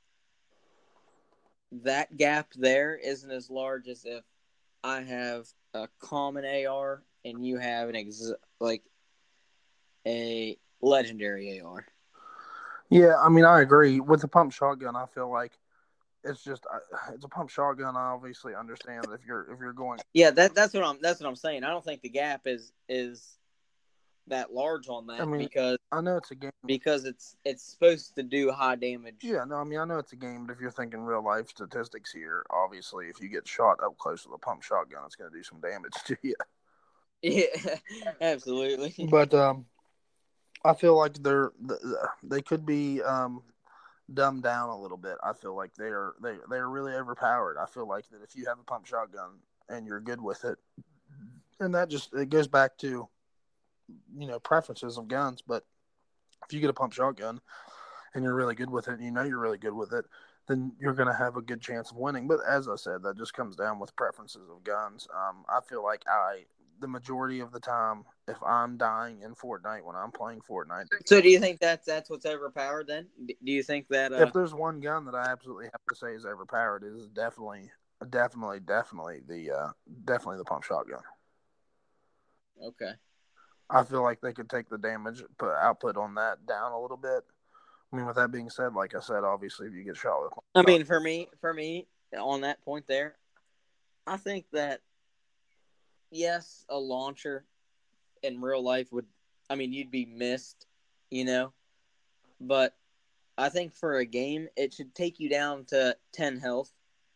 that gap there isn't as large as if I have a common AR and you have like a legendary AR. Yeah, I mean, I agree with the pump shotgun. I feel like it's a pump shotgun. I obviously understand that if you're going. Yeah, that's what I'm saying. I don't think the gap is that large on that. I mean, because I know it's a game. Because it's supposed to do high damage. Yeah, no, I mean, I know it's a game, but if you're thinking real life statistics here, obviously, if you get shot up close with a pump shotgun, it's going to do some damage to you. Yeah, absolutely. But I feel like they could be dumbed down a little bit. I feel like they're really overpowered. I feel like that if you have a pump shotgun and you're good with it, and it goes back to preferences of guns. But if you get a pump shotgun and you're really good with it, and you're really good with it, then you're going to have a good chance of winning. But as I said, that just comes down with preferences of guns. I feel like the majority of the time, if I'm dying in Fortnite when I'm playing Fortnite. So do you think that's what's overpowered then? Do you think that if there's one gun that I absolutely have to say is overpowered, it is definitely the pump shotgun. Okay. I feel like they could take the damage output on that down a little bit. I mean, with that being said, like I said, obviously if you get shot with I mean, for me on that point there, I think that yes, a launcher in real life you'd be missed, but I think for a game it should take you down to 10 health.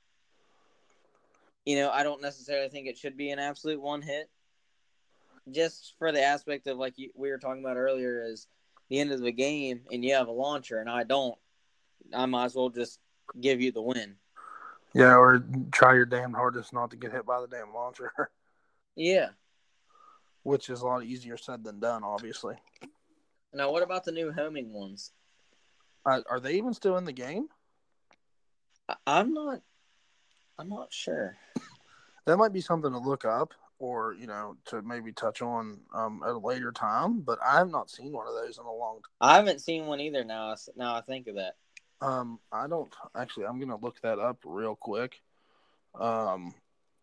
I don't necessarily think it should be an absolute one hit. Just for the aspect of we were talking about earlier, is the end of the game and you have a launcher and I don't, I might as well just give you the win. Yeah, or try your damn hardest not to get hit by the damn launcher. Yeah. which is a lot easier said than done, obviously. Now, what about the new homing ones? Are they even still in the game? I'm not sure. That might be something to look up, or to maybe touch on at a later time. But I have not seen one of those in a long time. I haven't seen one either. Now I think of that. I don't actually. I'm gonna look that up real quick. But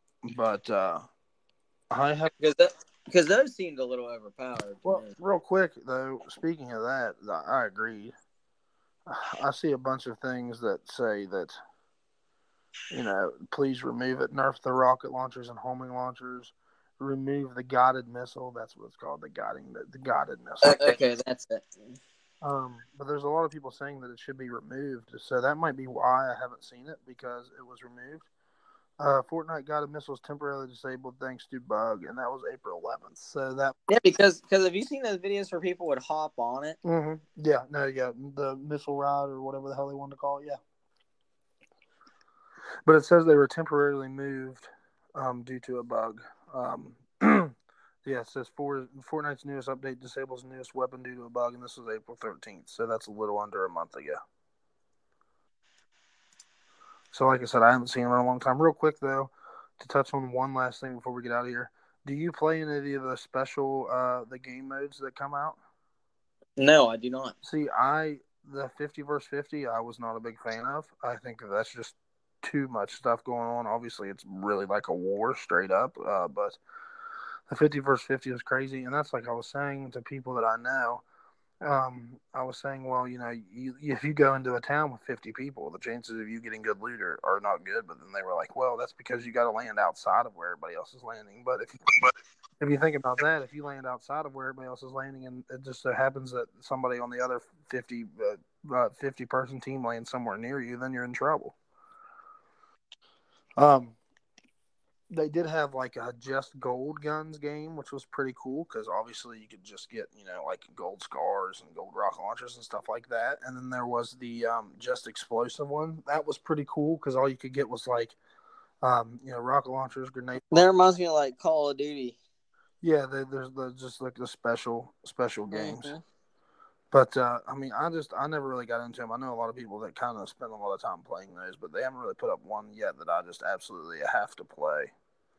I have because those seemed a little overpowered. Well, real quick though. Speaking of that, I agree. I see a bunch of things that say that, please remove it. Nerf the rocket launchers and homing launchers. Remove the guided missile. That's what it's called. The guided missile. Okay, that's it. But there's a lot of people saying that it should be removed. So that might be why I haven't seen it, because it was removed. Fortnite guided missiles temporarily disabled thanks to bug, and that was April 11th. So that because have you seen those videos where people would hop on it? Mm-hmm. Yeah, the missile ride or whatever the hell they wanted to call it. Yeah, but it says they were temporarily moved due to a bug. Yeah, it says Fortnite's newest update disables newest weapon due to a bug, and this was April 13th, so that's a little under a month ago. So, like I said, I haven't seen it in a long time. Real quick, though, to touch on one last thing before we get out of here. Do you play any of the special the game modes that come out? No, I do not. See, the 50 versus 50, I was not a big fan of. I think that's just too much stuff going on. Obviously, it's really like a war straight up, but the 50 versus 50 is crazy. And that's like I was saying to people that I know. I was saying, well, if you go into a town with 50 people, the chances of you getting good loot are not good. But then they were like, well, that's because you got to land outside of where everybody else is landing. But if you think about that, if you land outside of where everybody else is landing, and it just so happens that somebody on the other 50 person team lands somewhere near you, then you're in trouble. They did have like a just gold guns game, which was pretty cool because obviously you could just get, like gold scars and gold rocket launchers and stuff like that. And then there was the just explosive one. That was pretty cool because all you could get was like, rocket launchers, grenade. That reminds me of like Call of Duty. Yeah, there's just like the special games. Mm-hmm. But, I never really got into them. I know a lot of people that kind of spend a lot of time playing those, but they haven't really put up one yet that I just absolutely have to play.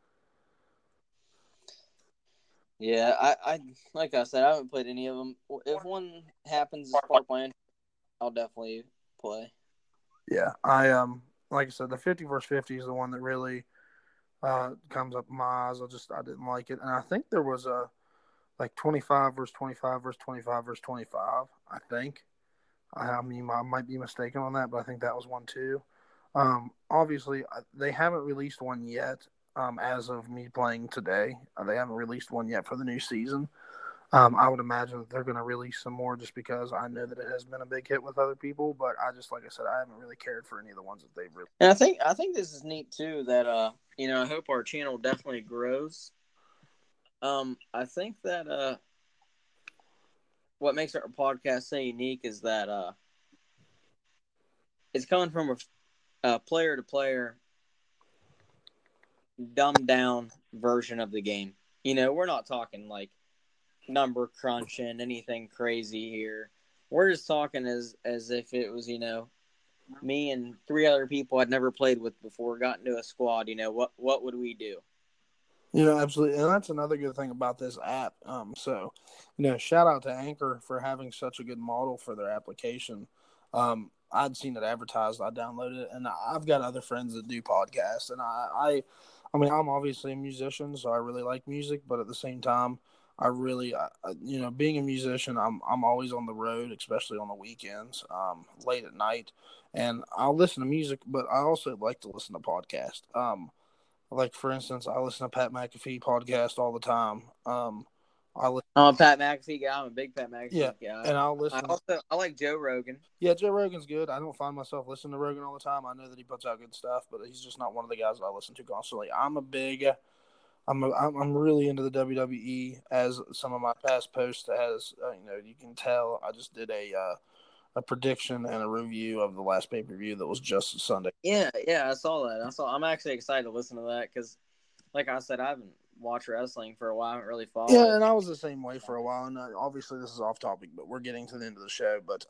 Yeah, I like I said, I haven't played any of them. If one happens to spark my interest, I'll definitely play. Yeah, like I said, the 50 versus 50 is the one that really comes up in my eyes. I didn't like it. And I think there was a, like 25 versus 25 versus 25 versus 25, I think. I might be mistaken on that, but I think that was one too. Obviously, they haven't released one yet as of me playing today. They haven't released one yet for the new season. I would imagine that they're going to release some more just because I know that it has been a big hit with other people, but like I said, I haven't really cared for any of the ones that they've released. And I think this is neat too that I hope our channel definitely grows. I think that what makes our podcast so unique is that it's coming from a player to player dumbed down version of the game. We're not talking like number crunching, anything crazy here. We're just talking as if it was, me and 3 other people I'd never played with before got into a squad. What would we do? Absolutely. And that's another good thing about this app. So, shout out to Anchor for having such a good model for their application. I'd seen it advertised. I downloaded it, and I've got other friends that do podcasts. And I'm obviously a musician, so I really like music. But at the same time, I really, being a musician, I'm always on the road, especially on the weekends, late at night. And I'll listen to music, but I also like to listen to podcasts. Like, for instance, I listen to Pat McAfee podcast all the time. I'm a Pat McAfee guy. I'm a big Pat McAfee guy. And I'll listen. I like Joe Rogan. Yeah, Joe Rogan's good. I don't find myself listening to Rogan all the time. I know that he puts out good stuff, but he's just not one of the guys that I listen to constantly. I'm really into the WWE, as some of my past posts has. You can tell. I just did a prediction and a review of the last pay-per-view that was just Sunday. Yeah, I saw that. I'm actually excited to listen to that because, like I said, I haven't watch wrestling for a while. I haven't really followed. Yeah, and I was the same way for a while. And obviously, this is off topic, but we're getting to the end of the show. But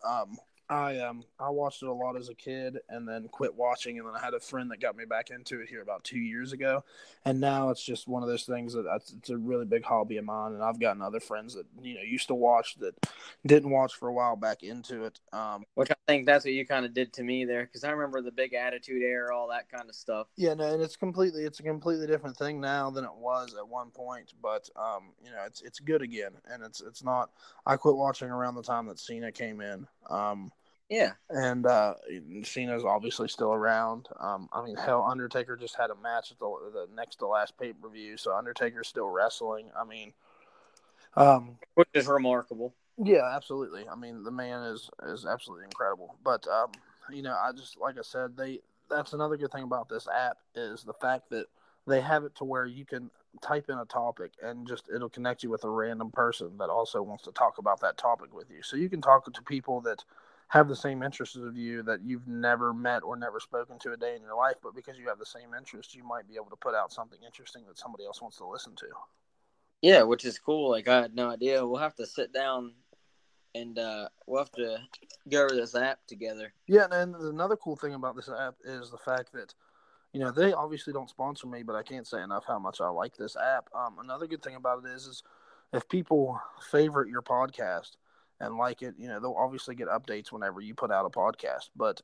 I watched it a lot as a kid, and then quit watching. And then I had a friend that got me back into it here about 2 years ago, and now it's just one of those things that it's a really big hobby of mine. And I've gotten other friends that used to watch that didn't watch for a while back into it. Which I think that's what you kind of did to me there, because I remember the big Attitude Era, all that kind of stuff. Yeah, no, and it's a completely different thing now than it was at one point. But it's good again, and it's not. I quit watching around the time that Cena came in. Yeah, and Cena's obviously still around. I mean, hell, Undertaker just had a match at the next to last pay-per-view, so Undertaker's still wrestling. I mean, which is remarkable. Yeah, absolutely. I mean, the man is absolutely incredible. But I just, like I said, that's another good thing about this app is the fact that they have it to where you can type in a topic and just it'll connect you with a random person that also wants to talk about that topic with you. So you can talk to people that have the same interests as you that you've never met or never spoken to a day in your life, but because you have the same interests, you might be able to put out something interesting that somebody else wants to listen to. Yeah, which is cool. Like, I had no idea. We'll have to sit down and we'll have to go over this app together. Yeah, and another cool thing about this app is the fact that, they obviously don't sponsor me, but I can't say enough how much I like this app. Another good thing about it is if people favorite your podcast and like it, they'll obviously get updates whenever you put out a podcast. But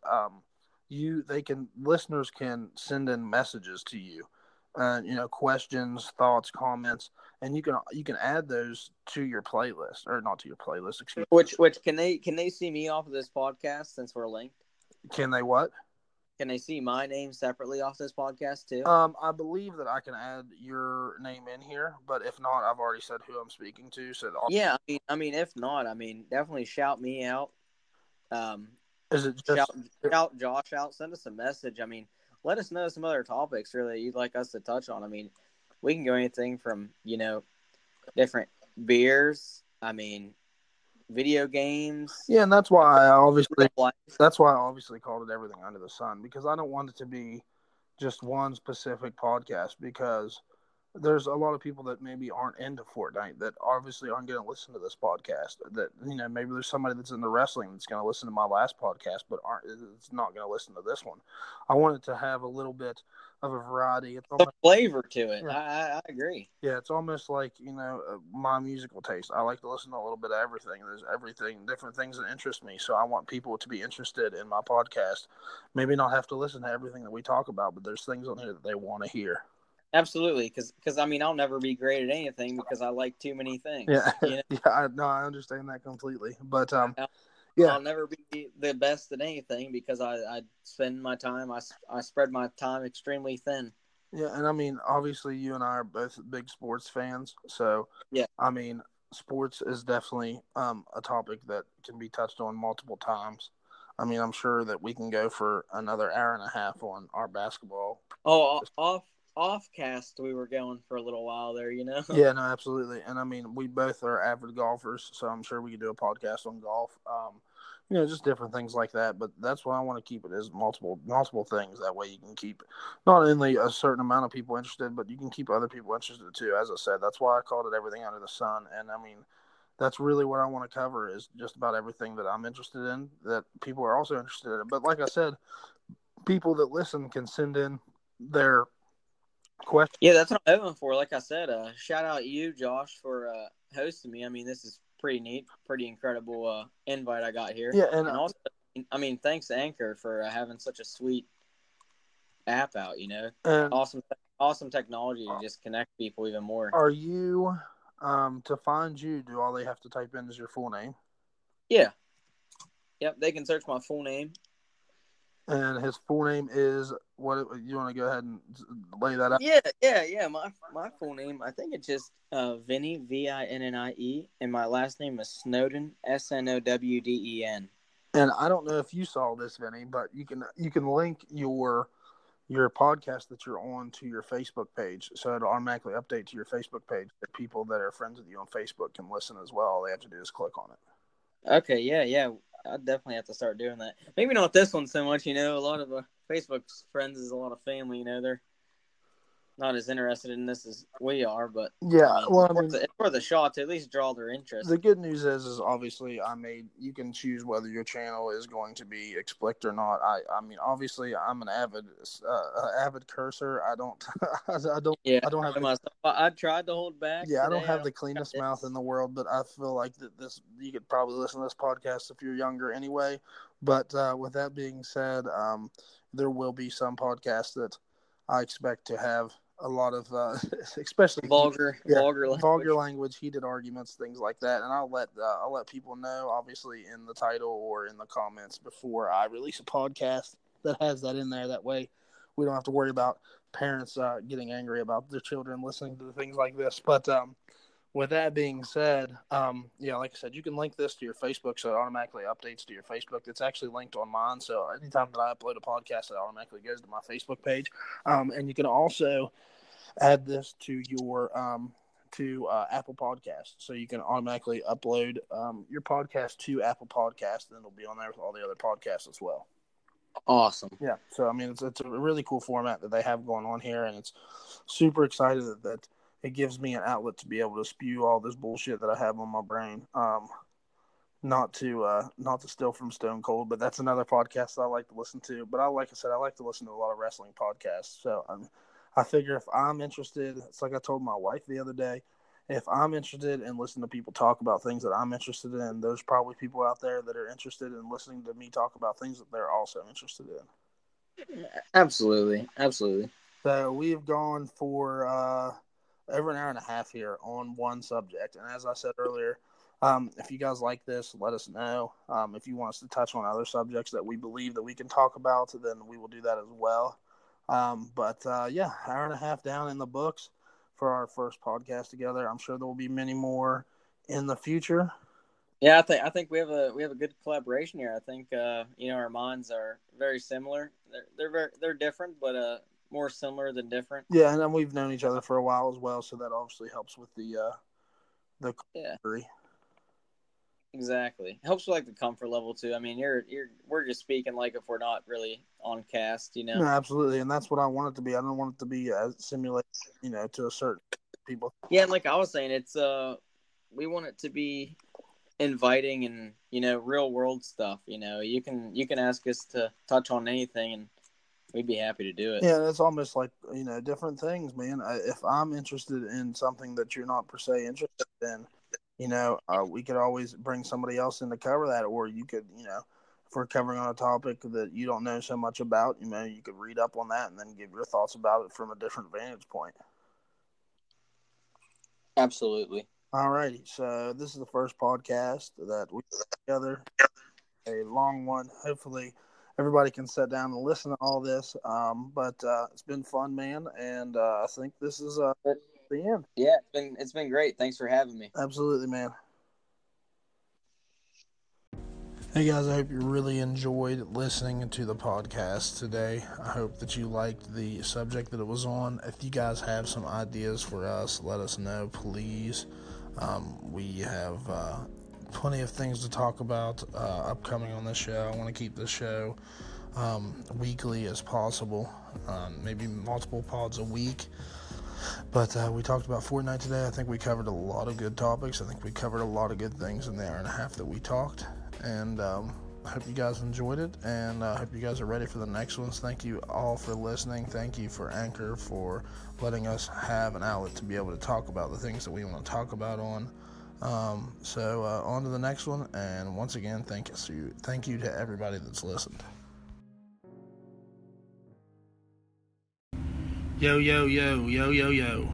listeners can send in messages to you, questions, thoughts, comments, and you can add those to your playlist, or not to your playlist. Excuse me. Which can they see me off of this podcast since we're linked? Can they what? Can they see my name separately off this podcast too? I believe that I can add your name in here, but if not, I've already said who I'm speaking to. So yeah, I mean, if not, definitely shout me out. Is it just shout Josh out? Send us a message. I mean, let us know some other topics really you'd like us to touch on. I mean, we can go anything from different beers. I mean, video games. Yeah, and that's why I obviously called it Everything Under the Sun, because I don't want it to be just one specific podcast, because there's a lot of people that maybe aren't into Fortnite that obviously aren't going to listen to this podcast. That maybe there's somebody that's into wrestling that's going to listen to my last podcast, but it's not going to listen to this one. I want it to have a little bit of a variety. It's almost, flavor to it. Yeah. I agree. Yeah, it's almost like my musical taste. I like to listen to a little bit of everything. There's different things that interest me. So I want people to be interested in my podcast. Maybe not have to listen to everything that we talk about, but there's things on here that they want to hear. Absolutely, because I mean, I'll never be great at anything because I like too many things. Yeah, I understand that completely. But I'll never be the best at anything because I spend my time. I spread my time extremely thin. Yeah, and I mean, obviously, you and I are both big sports fans, so yeah, I mean, sports is definitely a topic that can be touched on multiple times. I mean, I'm sure that we can go for another hour and a half on our basketball. Oh, off cast, we were going for a little while there, Yeah, no, absolutely. And I mean, we both are avid golfers, so I'm sure we could do a podcast on golf. Just different things like that. But that's why I want to keep it as multiple things. That way you can keep not only a certain amount of people interested, but you can keep other people interested too. As I said, that's why I called it Everything Under the Sun. And I mean, that's really what I want to cover is just about everything that I'm interested in, that people are also interested in. But like I said, people that listen can send in their question. Yeah, that's what I'm hoping for. Like I said, shout out you, Josh, for hosting me. I mean, this is pretty neat, pretty incredible invite I got here. Yeah, and also, I mean, thanks Anchor for having such a sweet app out. Awesome technology to just connect people even more. Are you to find you? Do all they have to type in is your full name? Yeah. Yep, they can search my full name. And his full name is what? You want to go ahead and lay that out? Yeah. My full name, I think it's just Vinnie, Vinnie, and my last name is Snowden, Snowden. And I don't know if you saw this, Vinnie, but you can link your podcast that you're on to your Facebook page, so it'll automatically update to your Facebook page. That people that are friends with you on Facebook can listen as well. All they have to do is click on it. Okay, yeah. I definitely have to start doing that. Maybe not this one so much, a lot of Facebook's friends is a lot of family, not as interested in this as we are, but yeah, it's worth a shot to at least draw their interest. The good news is obviously you can choose whether your channel is going to be explicit or not. I mean, obviously, I'm an avid cursor. I don't have. I tried to hold back. Yeah, today. I don't have the cleanest mouth in the world, but I feel like you could probably listen to this podcast if you're younger anyway. But with that being said, there will be some podcasts that I expect to have a lot of, especially vulgar language, heated arguments, things like that. And I'll let people know, obviously, in the title or in the comments before I release a podcast that has that in there. That way, we don't have to worry about parents getting angry about their children listening to things like this. But with that being said, like I said, you can link this to your Facebook, so it automatically updates to your Facebook. It's actually linked on mine, so anytime that I upload a podcast, it automatically goes to my Facebook page. And you can also add this to your Apple Podcasts, so you can automatically upload your podcast to Apple Podcasts, and it'll be on there with all the other podcasts as well. Awesome. Yeah, so I mean, it's a really cool format that they have going on here, and it's super excited that it gives me an outlet to be able to spew all this bullshit that I have on my brain. Not to steal from Stone Cold, but that's another podcast I like to listen to. But like I said, I like to listen to a lot of wrestling podcasts. So I figure if I'm interested, it's like I told my wife the other day, if I'm interested in listening to people talk about things that I'm interested in, there's probably people out there that are interested in listening to me talk about things that they're also interested in. Absolutely. So we've gone for over an hour and a half here on one subject. And as I said earlier, if you guys like this, let us know. If you want us to touch on other subjects that we believe that we can talk about, then we will do that as well. Hour and a half down in the books for our first podcast together. I'm sure there will be many more in the future. Yeah, I think we have a good collaboration here. I think our minds are very similar. They're different, but more similar than different. Yeah, and then we've known each other for a while as well, so that obviously helps with the camaraderie. Exactly. It helps with like the comfort level too. I mean, we're just speaking like if we're not really on cast, No, absolutely, and that's what I want it to be. I don't want it to be simulated, to a certain people. Yeah, and like I was saying, it's we want it to be inviting and real world stuff. You can ask us to touch on anything, and we'd be happy to do it. Yeah, it's almost like different things, man. If I'm interested in something that you're not per se interested in, we could always bring somebody else in to cover that, or you could, if we're covering on a topic that you don't know so much about, you could read up on that and then give your thoughts about it from a different vantage point. Absolutely. All righty. So this is the first podcast that we put together, a long one. Hopefully everybody can sit down and listen to all this. But it's been fun, man. And I think this is the end. Yeah, it's been great. Thanks for having me. Absolutely, man. Hey guys, I hope you really enjoyed listening to the podcast today. I hope that you liked the subject that it was on. If you guys have some ideas for us, let us know, please. We have plenty of things to talk about upcoming on this show. I want to keep this show weekly as possible, maybe multiple pods a week. But we talked about Fortnite today. I think we covered a lot of good topics. I think we covered a lot of good things in the hour and a half that we talked. And I hope you guys enjoyed it. And I hope you guys are ready for the next ones. Thank you all for listening. Thank you for Anchor for letting us have an outlet to be able to talk about the things that we want to talk about on. So on to the next one. And once again, thank you to everybody that's listened. Yo, yo, yo, yo, yo, yo.